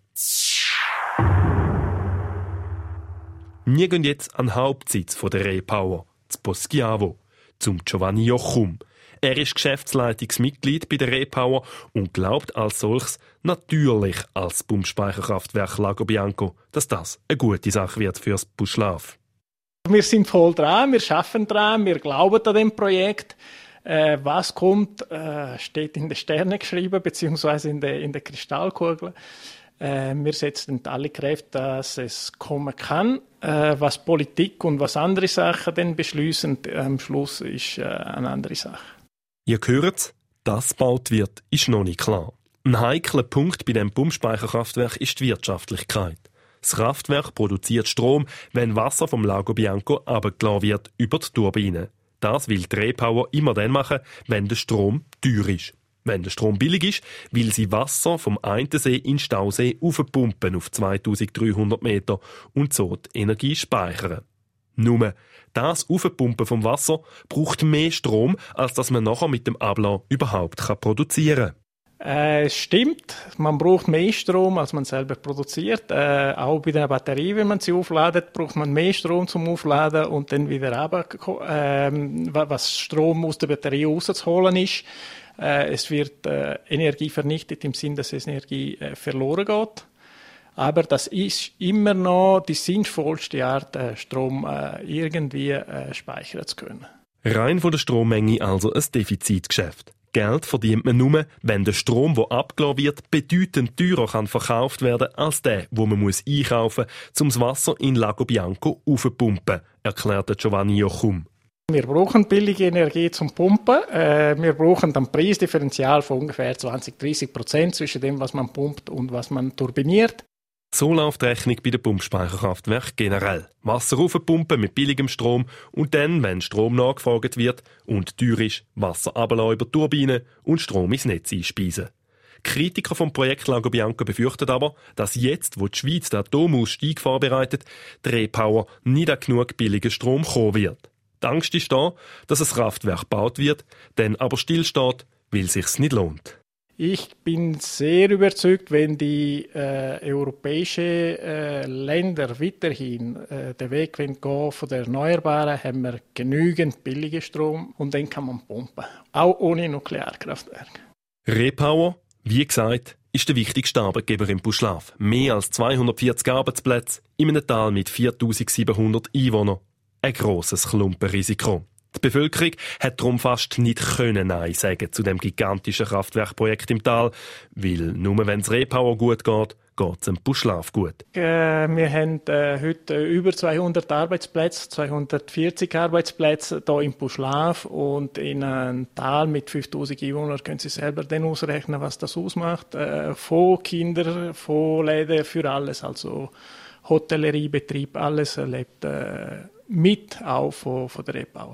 Wir gehen jetzt an den Hauptsitz der Repower, zu Poschiavo, zum Giovanni Jochum. Er ist Geschäftsleitungsmitglied bei der Repower und glaubt als solches natürlich als Pumpspeicherkraftwerk Lago Bianco, dass das eine gute Sache wird fürs Buschlaf. Wir sind voll dran, wir arbeiten dran, wir glauben an dem Projekt. Äh, was kommt, äh, steht in den Sternen geschrieben, beziehungsweise in der, in der Kristallkugel. Äh, wir setzen alle Kräfte, dass es kommen kann. Äh, was Politik und was andere Sachen dann beschließen, am Schluss ist äh, eine andere Sache. Ihr hört, dass gebaut wird, ist noch nicht klar. Ein heikler Punkt bei dem Pumpspeicherkraftwerk ist die Wirtschaftlichkeit. Das Kraftwerk produziert Strom, wenn Wasser vom Lago Bianco abgelassen wird über die Turbine. Das will die Repower immer dann machen, wenn der Strom teuer ist. Wenn der Strom billig ist, will sie Wasser vom einen See in den Stausee aufpumpen auf zweitausenddreihundert Meter und so die Energie speichern. Nur, das Aufpumpen vom Wasser braucht mehr Strom, als dass man nachher mit dem Ablassen überhaupt produzieren kann. Äh, es stimmt, man braucht mehr Strom, als man selber produziert. Äh, auch bei der Batterie, wenn man sie aufladet, braucht man mehr Strom zum Aufladen und dann wieder runter, äh, was Strom aus der Batterie rauszuholen ist. Äh, es wird äh, Energie vernichtet im Sinne, dass es Energie äh, verloren geht. Aber das ist immer noch die sinnvollste Art, äh, Strom äh, irgendwie äh, speichern zu können. Rein von der Strommenge also ein Defizitgeschäft. Geld verdient man nur, wenn der Strom, der abgelassen wird, bedeutend teurer kann verkauft werden als der, wo man muss einkaufen muss, um das Wasser in Lago Bianco aufzupumpen, erklärte Giovanni Jochum. Wir brauchen billige Energie zum Pumpen. Äh, wir brauchen ein Preisdifferenzial von ungefähr zwanzig bis dreissig Prozent zwischen dem, was man pumpt und was man turbiniert. So läuft die Rechnung bei den Pumpspeicherkraftwerken generell. Wasser raufpumpen mit billigem Strom und dann, wenn Strom nachgefragt wird und teuer ist, Wasser runterlassen über die Turbine und Strom ins Netz einspeisen. Kritiker vom Projekt Lago Bianco befürchten aber, dass jetzt, wo die Schweiz den Atomausstieg vorbereitet, die Repower nicht an genug billigen Strom kommen wird. Die Angst ist da, dass ein Kraftwerk gebaut wird, dann aber stillsteht, weil es sich nicht lohnt. Ich bin sehr überzeugt, wenn die äh, europäischen äh, Länder weiterhin äh, den Weg gehen von der Erneuerbaren, haben wir genügend billigen Strom und den kann man pumpen, auch ohne Nuklearkraftwerk. Repower, wie gesagt, ist der wichtigste Arbeitgeber im Buschlaf. Mehr als zweihundertvierzig Arbeitsplätze in einem Tal mit viertausendsiebenhundert Einwohnern. Ein grosses Klumpenrisiko. Die Bevölkerung hat darum fast nicht können Nein sagen zu dem gigantischen Kraftwerkprojekt im Tal, weil nur wenn es Repower gut geht, geht es dem Buschlaf gut. Äh, wir haben äh, heute über zweihundert Arbeitsplätze, zweihundertvierzig Arbeitsplätze hier im Buschlaf und in einem Tal mit fünftausend Einwohnern können Sie selber dann ausrechnen, was das ausmacht. Äh, von Kindern, von Läden, für alles, also Hotelleriebetrieb, alles erlebt äh, mit auch von, von der Repower.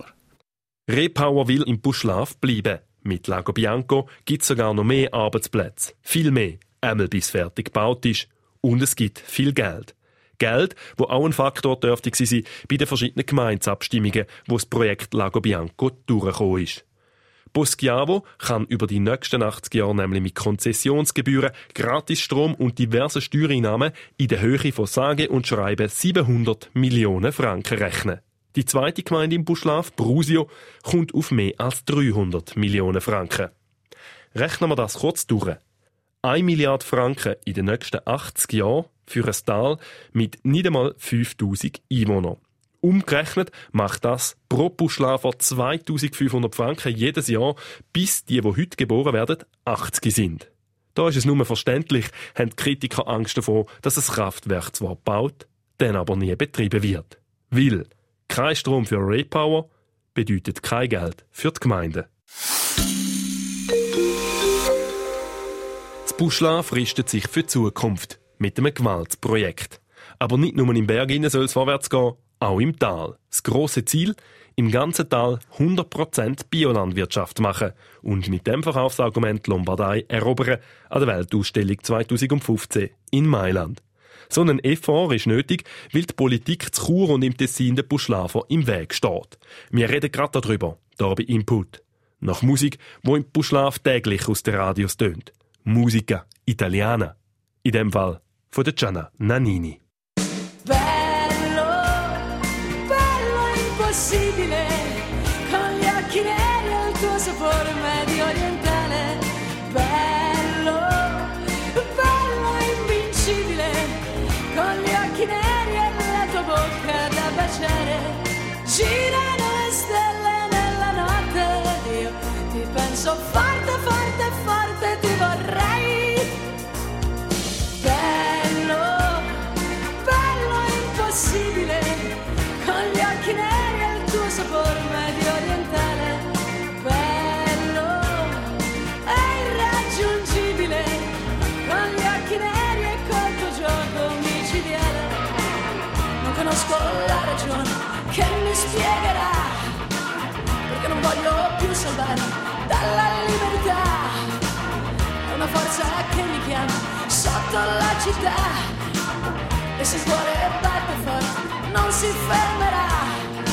Repower will im Buschlaf bleiben. Mit Lago Bianco gibt es sogar noch mehr Arbeitsplätze. Viel mehr, einmal bis fertig gebaut ist. Und es gibt viel Geld. Geld, wo auch ein Faktor dürfte sein bei den verschiedenen Gemeindeabstimmungen, wo das Projekt Lago Bianco durchgekommen ist. Poschiavo kann über die nächsten achtzig Jahre nämlich mit Konzessionsgebühren, Gratisstrom und diversen Steuereinnahmen in der Höhe von sage und schreibe siebenhundert Millionen Franken rechnen. Die zweite Gemeinde im Buschlaf, Brusio, kommt auf mehr als dreihundert Millionen Franken. Rechnen wir das kurz durch. eine Milliarde Franken in den nächsten achtzig Jahren für ein Tal mit nicht einmal fünftausend Einwohnern. Umgerechnet macht das pro Buschlafer zweitausendfünfhundert Franken jedes Jahr, bis die, die heute geboren werden, achtzig sind. Da ist es nur verständlich, haben die Kritiker Angst davor, dass das Kraftwerk zwar gebaut, dann aber nie betrieben wird. Weil kein Strom für Repower bedeutet kein Geld für die Gemeinden. Das Buschlaf richtet sich für die Zukunft mit einem Gewaltprojekt. Aber nicht nur im Berg soll es vorwärts gehen, auch im Tal. Das grosse Ziel, im ganzen Tal hundert Prozent Biolandwirtschaft machen und mit dem Verkaufsargument Lombardei erobern an der Weltausstellung zweitausendfünfzehn in Mailand. So ein Effort ist nötig, weil die Politik zu Chur und im Tessin den Buschlafer im Weg steht. Wir reden gerade darüber, hier bei Input. Nach Musik, wo im Buschlaf täglich aus den Radios tönt. Musica Italiana. In dem Fall von der Gianna Nannini. Bello, bello impossibile, con gli occhi neri e il tuo sapore medio orientale. Bello, bello invincibile, con gli occhi neri e la tua bocca da baciare. Girano le stelle nella notte, io ti penso forte, forte, forte, ti vorrei. Bello, bello impossibile, con gli occhi neri e il tuo sapore medio orientale. Bello e irraggiungibile, con gli occhi neri e col tuo gioco micidiale. Non conosco la ragione che mi spiegherà perché non voglio più salvarmi dalla libertà. È una forza che mi chiama sotto la città e se il cuore batte forte non si fermerà.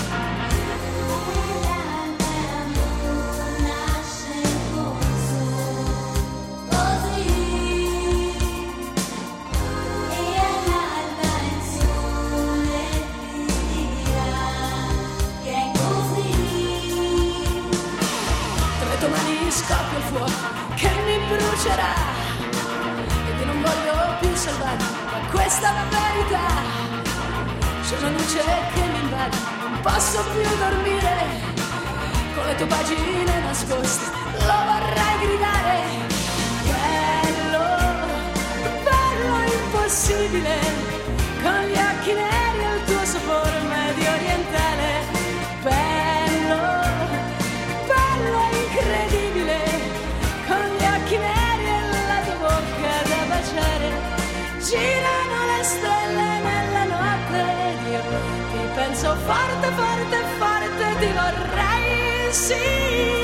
Scoppia il fuoco che mi brucerà e che non voglio più salvarmi da questa verità. C'è una luce che mi invade, non posso più dormire, con le tue pagine nascoste lo vorrei gridare. Bello, bello impossibile, con gli occhi neri e il tuo sapore medio orientale. Bello, bello incredibile, con gli occhi neri e la tua bocca da baciare. Girano le stelle nella notte ed io ti penso forte, forte, forte, ti vorrei, sì.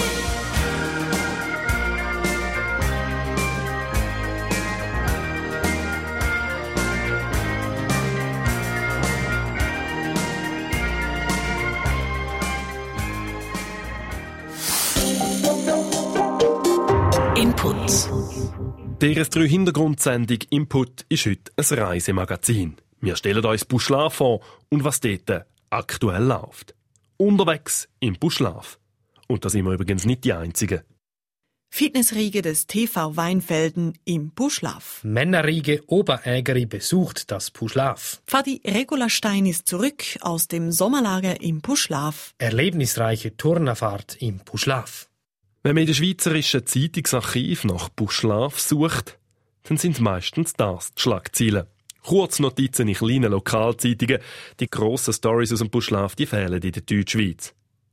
Input. Die R S drei Hintergrundsendung Input ist heute ein Reisemagazin. Wir stellen uns Buschlaf vor und was dort aktuell läuft. Unterwegs im Buschlaf. Und da sind wir übrigens nicht die Einzigen. Fitnessriege des T V Weinfelden im Buschlaf. Männerriege Oberägeri besucht das Buschlaf. Pfadi Regula Stein ist zurück aus dem Sommerlager im Buschlaf. Erlebnisreiche Turnerfahrt im Buschlaf. Wenn man in den schweizerischen Zeitungsarchiv nach Buschlaf sucht, dann sind meistens das die Schlagzeilen. Kurznotizen in kleinen Lokalzeitungen, die grossen Storys aus dem Buschlaf, die fehlen in der Deutschschweiz.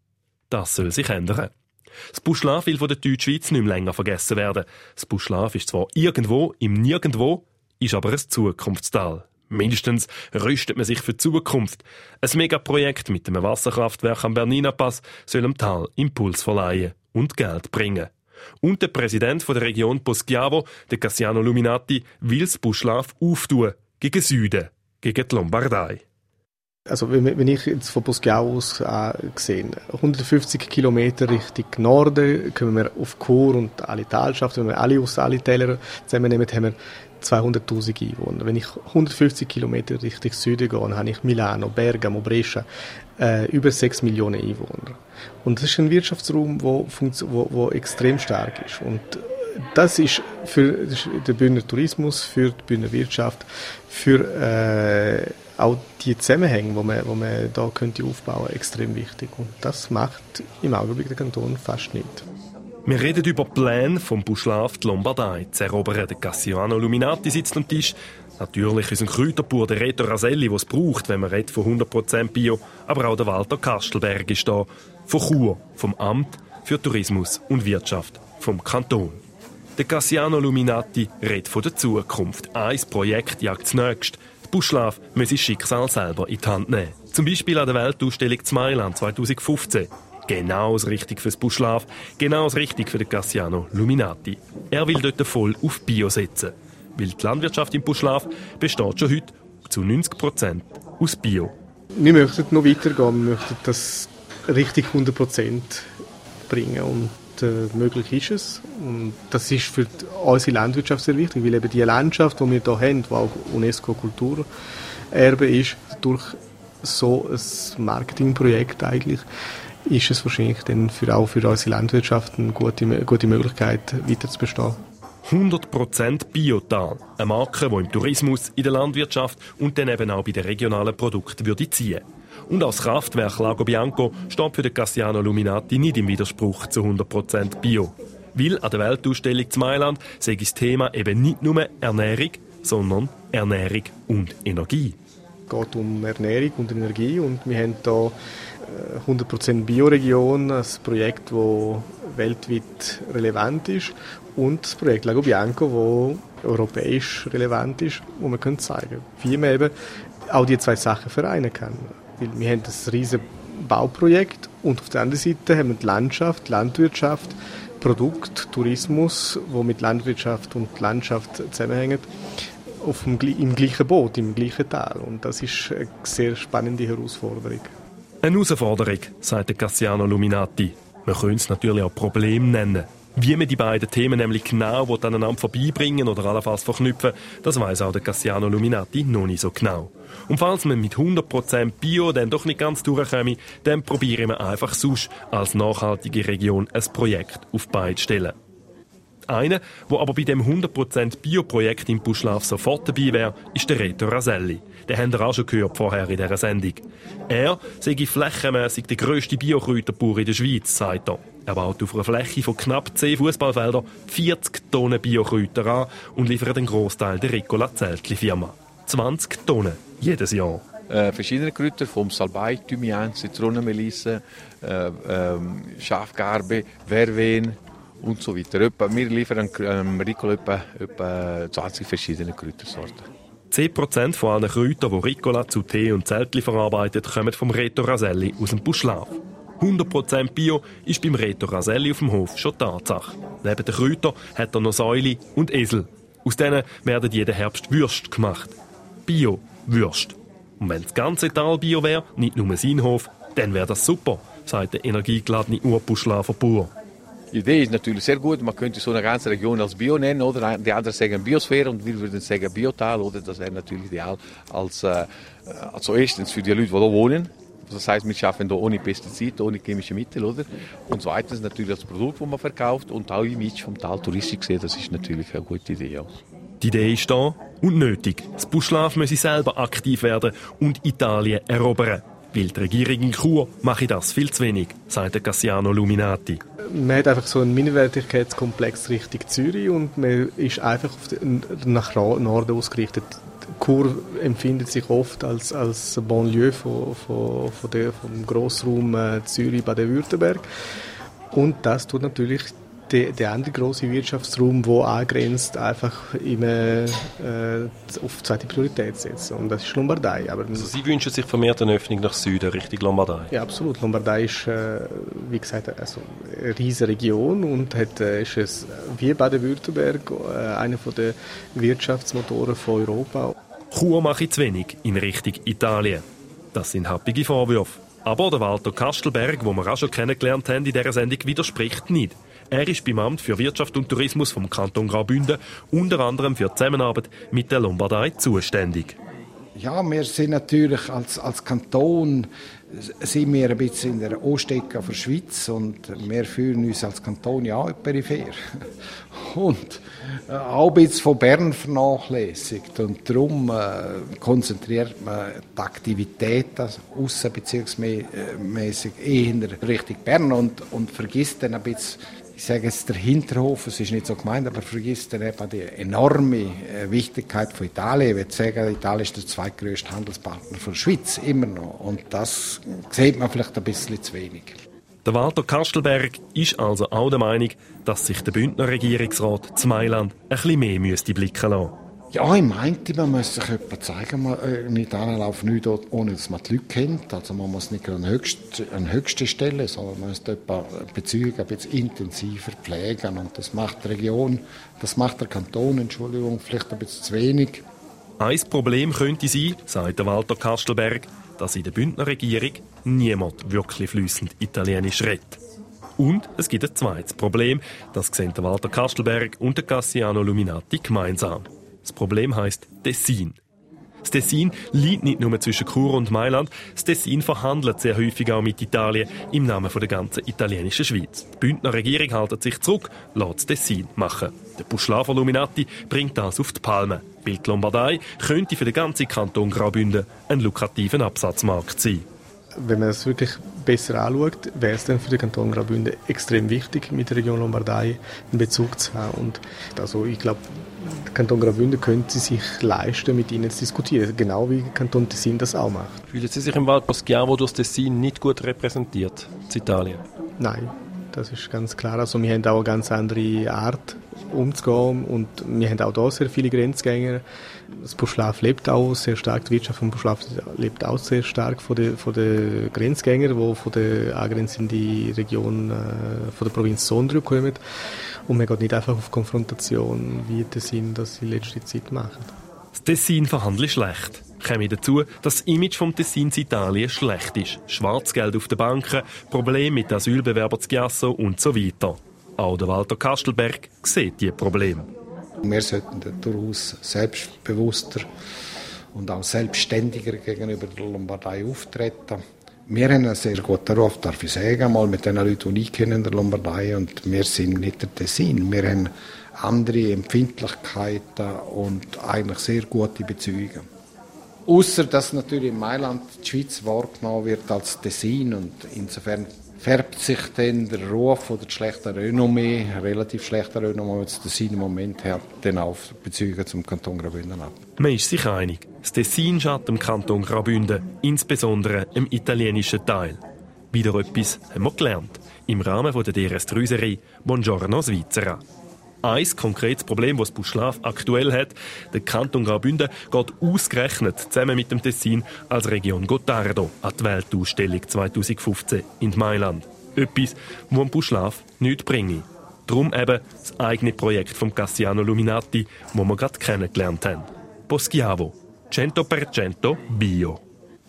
Das soll sich ändern. Das Buschlaf will von der Deutschschweiz nicht mehr länger vergessen werden. Das Buschlaf ist zwar irgendwo im Nirgendwo, ist aber ein Zukunftstal. Mindestens rüstet man sich für die Zukunft. Ein Megaprojekt mit einem Wasserkraftwerk am Bernina Pass soll dem Tal Impuls verleihen und Geld bringen. Und der Präsident der Region Poschiavo, der Cassiano Luminati, will das Buschlaf auftun gegen Süden, gegen die Lombardei. Also wenn ich jetzt von Poschiavo aus äh, sehe, hundertfünfzig Kilometer Richtung Norden, kommen wir auf Chur und alle Talschaften, wenn wir alle aus alle Täler zusammennehmen, haben wir zweihunderttausend Einwohner. Wenn ich hundertfünfzig Kilometer Richtung Süden gehe, dann habe ich Milano, Bergamo, Brescia, äh, über sechs Millionen Einwohner. Und das ist ein Wirtschaftsraum, wo, wo, wo extrem stark ist. Und das ist für den Bündner Tourismus, für die Bündner Wirtschaft, für äh, auch die Zusammenhänge, die man, wo man da könnte aufbauen, extrem wichtig. Und das macht im Augenblick der Kanton fast nicht. Wir reden über Pläne vom Buschlaf die Lombardei zu erobern. Der Cassiano Luminati sitzt am Tisch. Natürlich unser Kräuterbauer, der Reto Raselli, der es braucht, wenn man redet von hundert Prozent Bio. Aber auch der Walter Kastelberg ist da. Von Chur, vom Amt für Tourismus und Wirtschaft, vom Kanton. Der Cassiano Luminati redet von der Zukunft. Ein Projekt jagt das nächste. Der Buschlaf muss sein Schicksal selber in die Hand nehmen. Zum Beispiel an der Weltausstellung zu Mailand zweitausendfünfzehn. Genau das Richtige fürs Buschlaf, genau das Richtige für den Cassiano Luminati. Er will dort voll auf Bio setzen. Weil die Landwirtschaft im Buschlaf besteht schon heute zu neunzig Prozent aus Bio. Wir möchten noch weitergehen, wir möchten das richtig hundert Prozent bringen. Und äh, möglich ist es. Und das ist für unsere Landwirtschaft sehr wichtig, weil eben die Landschaft, die wir hier haben, die auch UNESCO-Kulturerbe ist, durch so ein Marketingprojekt eigentlich, ist es wahrscheinlich dann für, auch für unsere Landwirtschaft eine gute, gute Möglichkeit, weiter zu bestehen. hundert Prozent Biotal, eine Marke, die im Tourismus, in der Landwirtschaft und dann eben auch bei den regionalen Produkten würde ziehen. Und als Kraftwerk Lago Bianco steht für den Cassiano Luminati nicht im Widerspruch zu hundert Prozent Bio. Weil an der Weltausstellung zu Mailand sei das Thema eben nicht nur Ernährung, sondern Ernährung und Energie. Es geht um Ernährung und Energie und wir haben hier hundert Prozent Bioregion, ein Projekt, das weltweit relevant ist, und das Projekt Lago Bianco, das europäisch relevant ist, wo man können zeigen, wie man eben auch die zwei Sachen vereinen kann. Weil wir haben ein riesiges Bauprojekt und auf der anderen Seite haben wir die Landschaft, die Landwirtschaft, Produkt, Tourismus, wo mit Landwirtschaft und Landschaft zusammenhängen, auf dem, im gleichen Boot, im gleichen Tal. Und das ist eine sehr spannende Herausforderung. Eine Herausforderung, sagt der Cassiano Luminati. Man könnte es natürlich auch Problem nennen. Wie man die beiden Themen nämlich genau aneinander vorbeibringen oder allenfalls verknüpfen, das weiss auch der Cassiano Luminati noch nicht so genau. Und falls man mit hundert Prozent Bio dann doch nicht ganz durchkommt, dann probieren wir einfach sonst als nachhaltige Region ein Projekt auf die Beine zu stellen. Einer, der aber bei dem hundert Prozent Bio-Projekt im Buschlav sofort dabei wäre, ist der Reto Raselli. Den habt ihr auch schon gehört vorher in dieser Sendung. Er sei flächenmässig der grösste Biokräuterbauer in der Schweiz, sagt er. Er baut auf einer Fläche von knapp zehn Fußballfeldern vierzig Tonnen Biokräuter an und liefert einen Großteil der Ricola Zeltli-Firma. zwanzig Tonnen jedes Jahr. Äh, verschiedene Kräuter, vom Salbei, Thymian, Zitronenmelisse, äh, äh, Schafgarbe, Verven und so weiter. Wir liefern ähm, Ricola etwa, etwa zwanzig verschiedene Kräutersorten. zehn Prozent von allen Kräutern, die Ricola zu Tee und Zeltli verarbeitet, kommen vom Reto Raselli aus dem Buschlav. hundert Prozent Bio ist beim Reto Raselli auf dem Hof schon Tatsache. Neben den Kräutern hat er noch Säule und Esel. Aus denen werden jeden Herbst Würste gemacht. Bio-Würste. Und wenn das ganze Tal Bio wäre, nicht nur sein Hof, dann wäre das super, sagt der energiegeladene Urbuschlafer Bauer. Die Idee ist natürlich sehr gut. Man könnte so eine ganze Region als Bio nennen, oder? Die anderen sagen Biosphäre und wir würden sagen Biotal, oder? Das wäre natürlich ideal als, äh, als erstens für die Leute, die hier wohnen. Das heißt, wir schaffen hier ohne Pestizide, ohne chemische Mittel, oder? Und zweitens natürlich das Produkt, das man verkauft und auch im Image vom Tal touristisch gesehen, das ist natürlich eine gute Idee. Ja. Die Idee ist da und nötig. Das Buschlav müsse selber aktiv werden und Italien erobern. Weil die Regierung in Chur mache das viel zu wenig, sagt der Cassiano Luminati. Man hat einfach so einen Minderwertigkeitskomplex Richtung Zürich und man ist einfach auf den, nach Norden ausgerichtet. Chur empfindet sich oft als, als Banlieue von, von, von der, vom Grossraum äh, Zürich-Baden-Württemberg. Und das tut natürlich der, der andere grosse Wirtschaftsraum, der angrenzt, einfach immer äh, auf zweite Priorität setzen. Und das ist Lombardei. Aber also Sie wünschen sich vermehrt eine Öffnung nach Süden, Richtung Lombardei? Ja, absolut. Lombardei ist, äh, wie gesagt, also eine riesige Region und hat, äh, ist es, wie Baden-Württemberg äh, einer der Wirtschaftsmotoren von Europa. Chur mache zu wenig in Richtung Italien. Das sind happige Vorwürfe. Aber der Walter Kastelberg, den wir auch schon kennengelernt haben in dieser Sendung, widerspricht nicht. Er ist beim Amt für Wirtschaft und Tourismus vom Kanton Graubünden unter anderem für die Zusammenarbeit mit der Lombardei zuständig. Ja, wir sind natürlich als, als Kanton sind wir ein bisschen in der Ostecke der Schweiz und wir fühlen uns als Kanton ja auch peripher. Und äh, auch ein bisschen von Bern vernachlässigt. Und darum äh, konzentriert man die Aktivitäten aussen- beziehungsmässig eher Richtung Bern und, und vergisst dann ein bisschen, ich sage jetzt der Hinterhof, es ist nicht so gemeint, aber vergisst dann eben die enorme Wichtigkeit von Italien. Ich würde sagen, Italien ist der zweitgrößte Handelspartner von der Schweiz, immer noch. Und das sieht man vielleicht ein bisschen zu wenig. Der Walter Kastelberg ist also auch der Meinung, dass sich der Bündner Regierungsrat zu Mailand ein bisschen mehr müsste blicken lassen. Ja, ich meinte, man muss sich jemand zeigen, man, äh, nicht anlaufen, nicht ohne dass man die Leute kennt. Also man muss nicht an höchste, an höchste Stelle, sondern man muss Beziehungen ein bisschen intensiver pflegen. Und das macht die Region, das macht der Kanton, Entschuldigung, vielleicht ein bisschen zu wenig. Ein Problem könnte sein, sagt der Walter Kastelberg, dass in der Bündner Regierung niemand wirklich fließend Italienisch redet. Und es gibt ein zweites Problem, das sehen der Walter Kastelberg und der Cassiano Luminati gemeinsam. Das Problem heisst Tessin. Das Tessin liegt nicht nur zwischen Chur und Mailand, das Tessin verhandelt sehr häufig auch mit Italien im Namen der ganzen italienischen Schweiz. Die Bündner Regierung hält sich zurück, lässt das Tessin machen. Der Puschlaver Luminati bringt das auf die Palme, weil die Lombardei könnte für den ganzen Kanton Graubünden ein lukrativer Absatzmarkt sein. Wenn man es wirklich besser anschaut, wäre es dann für den Kanton Graubünden extrem wichtig, mit der Region Lombardei einen Bezug zu haben. Und also ich glaube, der Kanton Graubünden könnte sich leisten, mit ihnen zu diskutieren, genau wie der Kanton Tessin das auch macht. Fühlen Sie sich im Val Poschiavo durch das Tessin nicht gut repräsentiert, in Italien? Nein, das ist ganz klar. Also wir haben auch eine ganz andere Art umzugehen und wir haben auch hier sehr viele Grenzgänger. Das Puschlav lebt auch sehr stark, die Wirtschaft von Puschlav lebt auch sehr stark von den, von den Grenzgängern, die von der angrenzenden Region äh, von der Provinz Sondrio kommen. Und man geht nicht einfach auf Konfrontation, wie Tessin das in letzter Zeit macht. Das Tessin verhandelt schlecht. Käme dazu, dass das Image vom Tessin in Italien schlecht ist. Schwarzgeld auf den Banken, Probleme mit Asylbewerbern zu Chiasso und so weiter. Auch der Walter Kastelberg sieht diese Probleme. Wir sollten durchaus selbstbewusster und auch selbstständiger gegenüber der Lombardei auftreten. Wir haben einen sehr guten Ruf, darf ich sagen, mal mit den Leuten, die ich kenne in der Lombardei, und wir sind nicht der Tessin. Wir haben andere Empfindlichkeiten und eigentlich sehr gute Beziehungen. Ausser dass natürlich in Mailand die Schweiz wahrgenommen wird als Tessin, und insofern färbt sich dann der Ruf oder das schlechte Renommee, relativ schlechte Renommee, das Tessin im Moment hat, dann auf Beziehungen zum Kanton Graubünden ab. Man ist sich einig, das Tessin schadet dem Kanton Graubünden, insbesondere im italienischen Teil. Wieder etwas haben wir gelernt, im Rahmen der D R S drei Serie «Buongiorno Svizzera». Ein konkretes Problem, das Puschlav aktuell hat: der Kanton Graubünden geht ausgerechnet zusammen mit dem Tessin als Region Gottardo an die Weltausstellung zwanzig fünfzehn in Mailand. Etwas, das dem Puschlav nichts bringe. Darum eben das eigene Projekt von Cassiano Luminati, das wir gerade kennengelernt haben. Poschiavo, cento per cento Bio.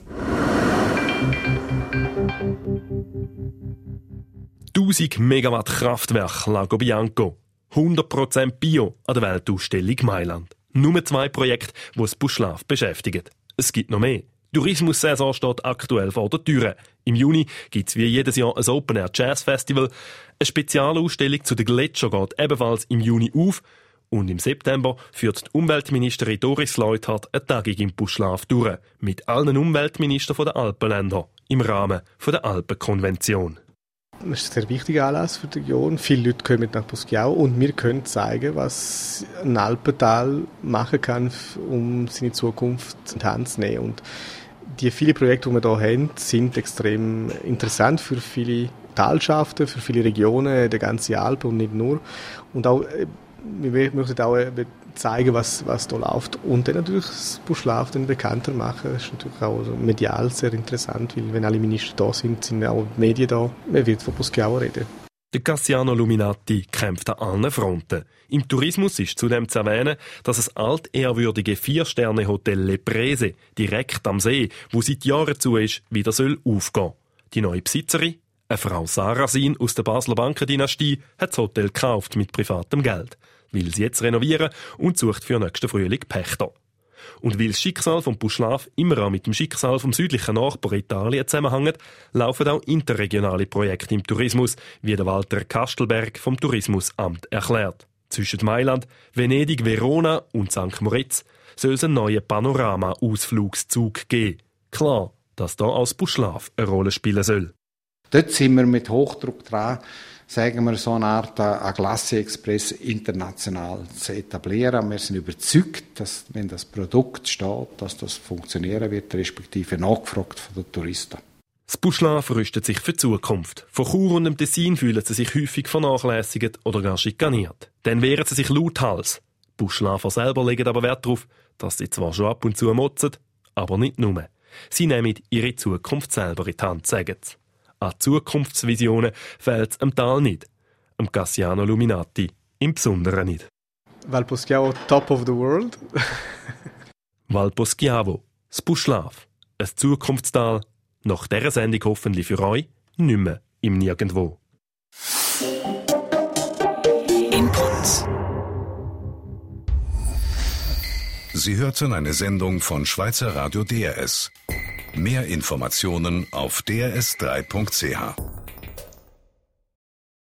tausend Megawatt Kraftwerk Lago Bianco. hundert Prozent Bio an der Weltausstellung Mailand. Nur zwei Projekte, die das Puschlav beschäftigen. Es gibt noch mehr. Die Tourismussaison steht aktuell vor der Tür. Im Juni gibt es wie jedes Jahr ein Open Air Jazz Festival. Eine Spezialausstellung zu den Gletschern geht ebenfalls im Juni auf. Und im September führt die Umweltministerin Doris Leuthard eine Tagung im Puschlav durch. Mit allen Umweltministern der Alpenländer im Rahmen der Alpenkonvention. Das ist ein sehr wichtiger Anlass für die Region. Viele Leute kommen nach Poschiavo und wir können zeigen, was ein Alpental machen kann, um seine Zukunft in die Hand zu nehmen. Und die vielen Projekte, die wir hier haben, sind extrem interessant für viele Talschaften, für viele Regionen, der ganzen Alpen und nicht nur. Und auch, wir möchten auch zeigen, was, was da läuft. Und dann natürlich das Puschlav dann bekannter machen. Das ist natürlich auch medial sehr interessant, weil wenn alle Minister da sind, sind auch die Medien da. Man wird von Poschiavo reden. Der Cassiano Luminati kämpft an allen Fronten. Im Tourismus ist zudem zu erwähnen, dass das altehrwürdige Vier-Sterne-Hotel Le Prese direkt am See, wo seit Jahren zu ist, wieder soll aufgehen. Die neue Besitzerin, eine Frau Sarasin aus der Basler Bankendynastie, hat das Hotel gekauft mit privatem Geld. Will sie jetzt renovieren und sucht für nächsten Frühling Pächter. Und weil das Schicksal vom Puschlav immer auch mit dem Schicksal vom südlichen Nachbar Italien zusammenhängt, laufen auch interregionale Projekte im Tourismus, wie der Walter Kastelberg vom Tourismusamt erklärt. Zwischen Mailand, Venedig, Verona und Sankt Moritz soll es einen neuen Panorama-Ausflugszug geben. Klar, dass da auch das Puschlav eine Rolle spielen soll. Dort sind wir mit Hochdruck dran, sagen wir, so eine Art ein Glacier Express international zu etablieren. Wir sind überzeugt, dass, wenn das Produkt steht, dass das funktionieren wird, respektive nachgefragt von den Touristen. Das Puschlav rüstet sich für die Zukunft. Von Chur und dem Tessin fühlen sie sich häufig vernachlässigt oder gar schikaniert. Dann wehren sie sich lauthals. Puschlaver selber legen aber Wert darauf, dass sie zwar schon ab und zu motzen, aber nicht nur. Sie nehmen ihre Zukunft selber in die Hand, sagen sie. An Zukunftsvisionen fehlt es am Tal nicht. Am Cassiano Luminati im Besonderen nicht. Val Poschiavo, top of the world. Val Poschiavo, das Puschlav, ein Zukunftstal. Nach dieser Sendung hoffentlich für euch nicht mehr im Nirgendwo. Sie hörten eine Sendung von Schweizer Radio D R S. Mehr Informationen auf d r s drei punkt c h.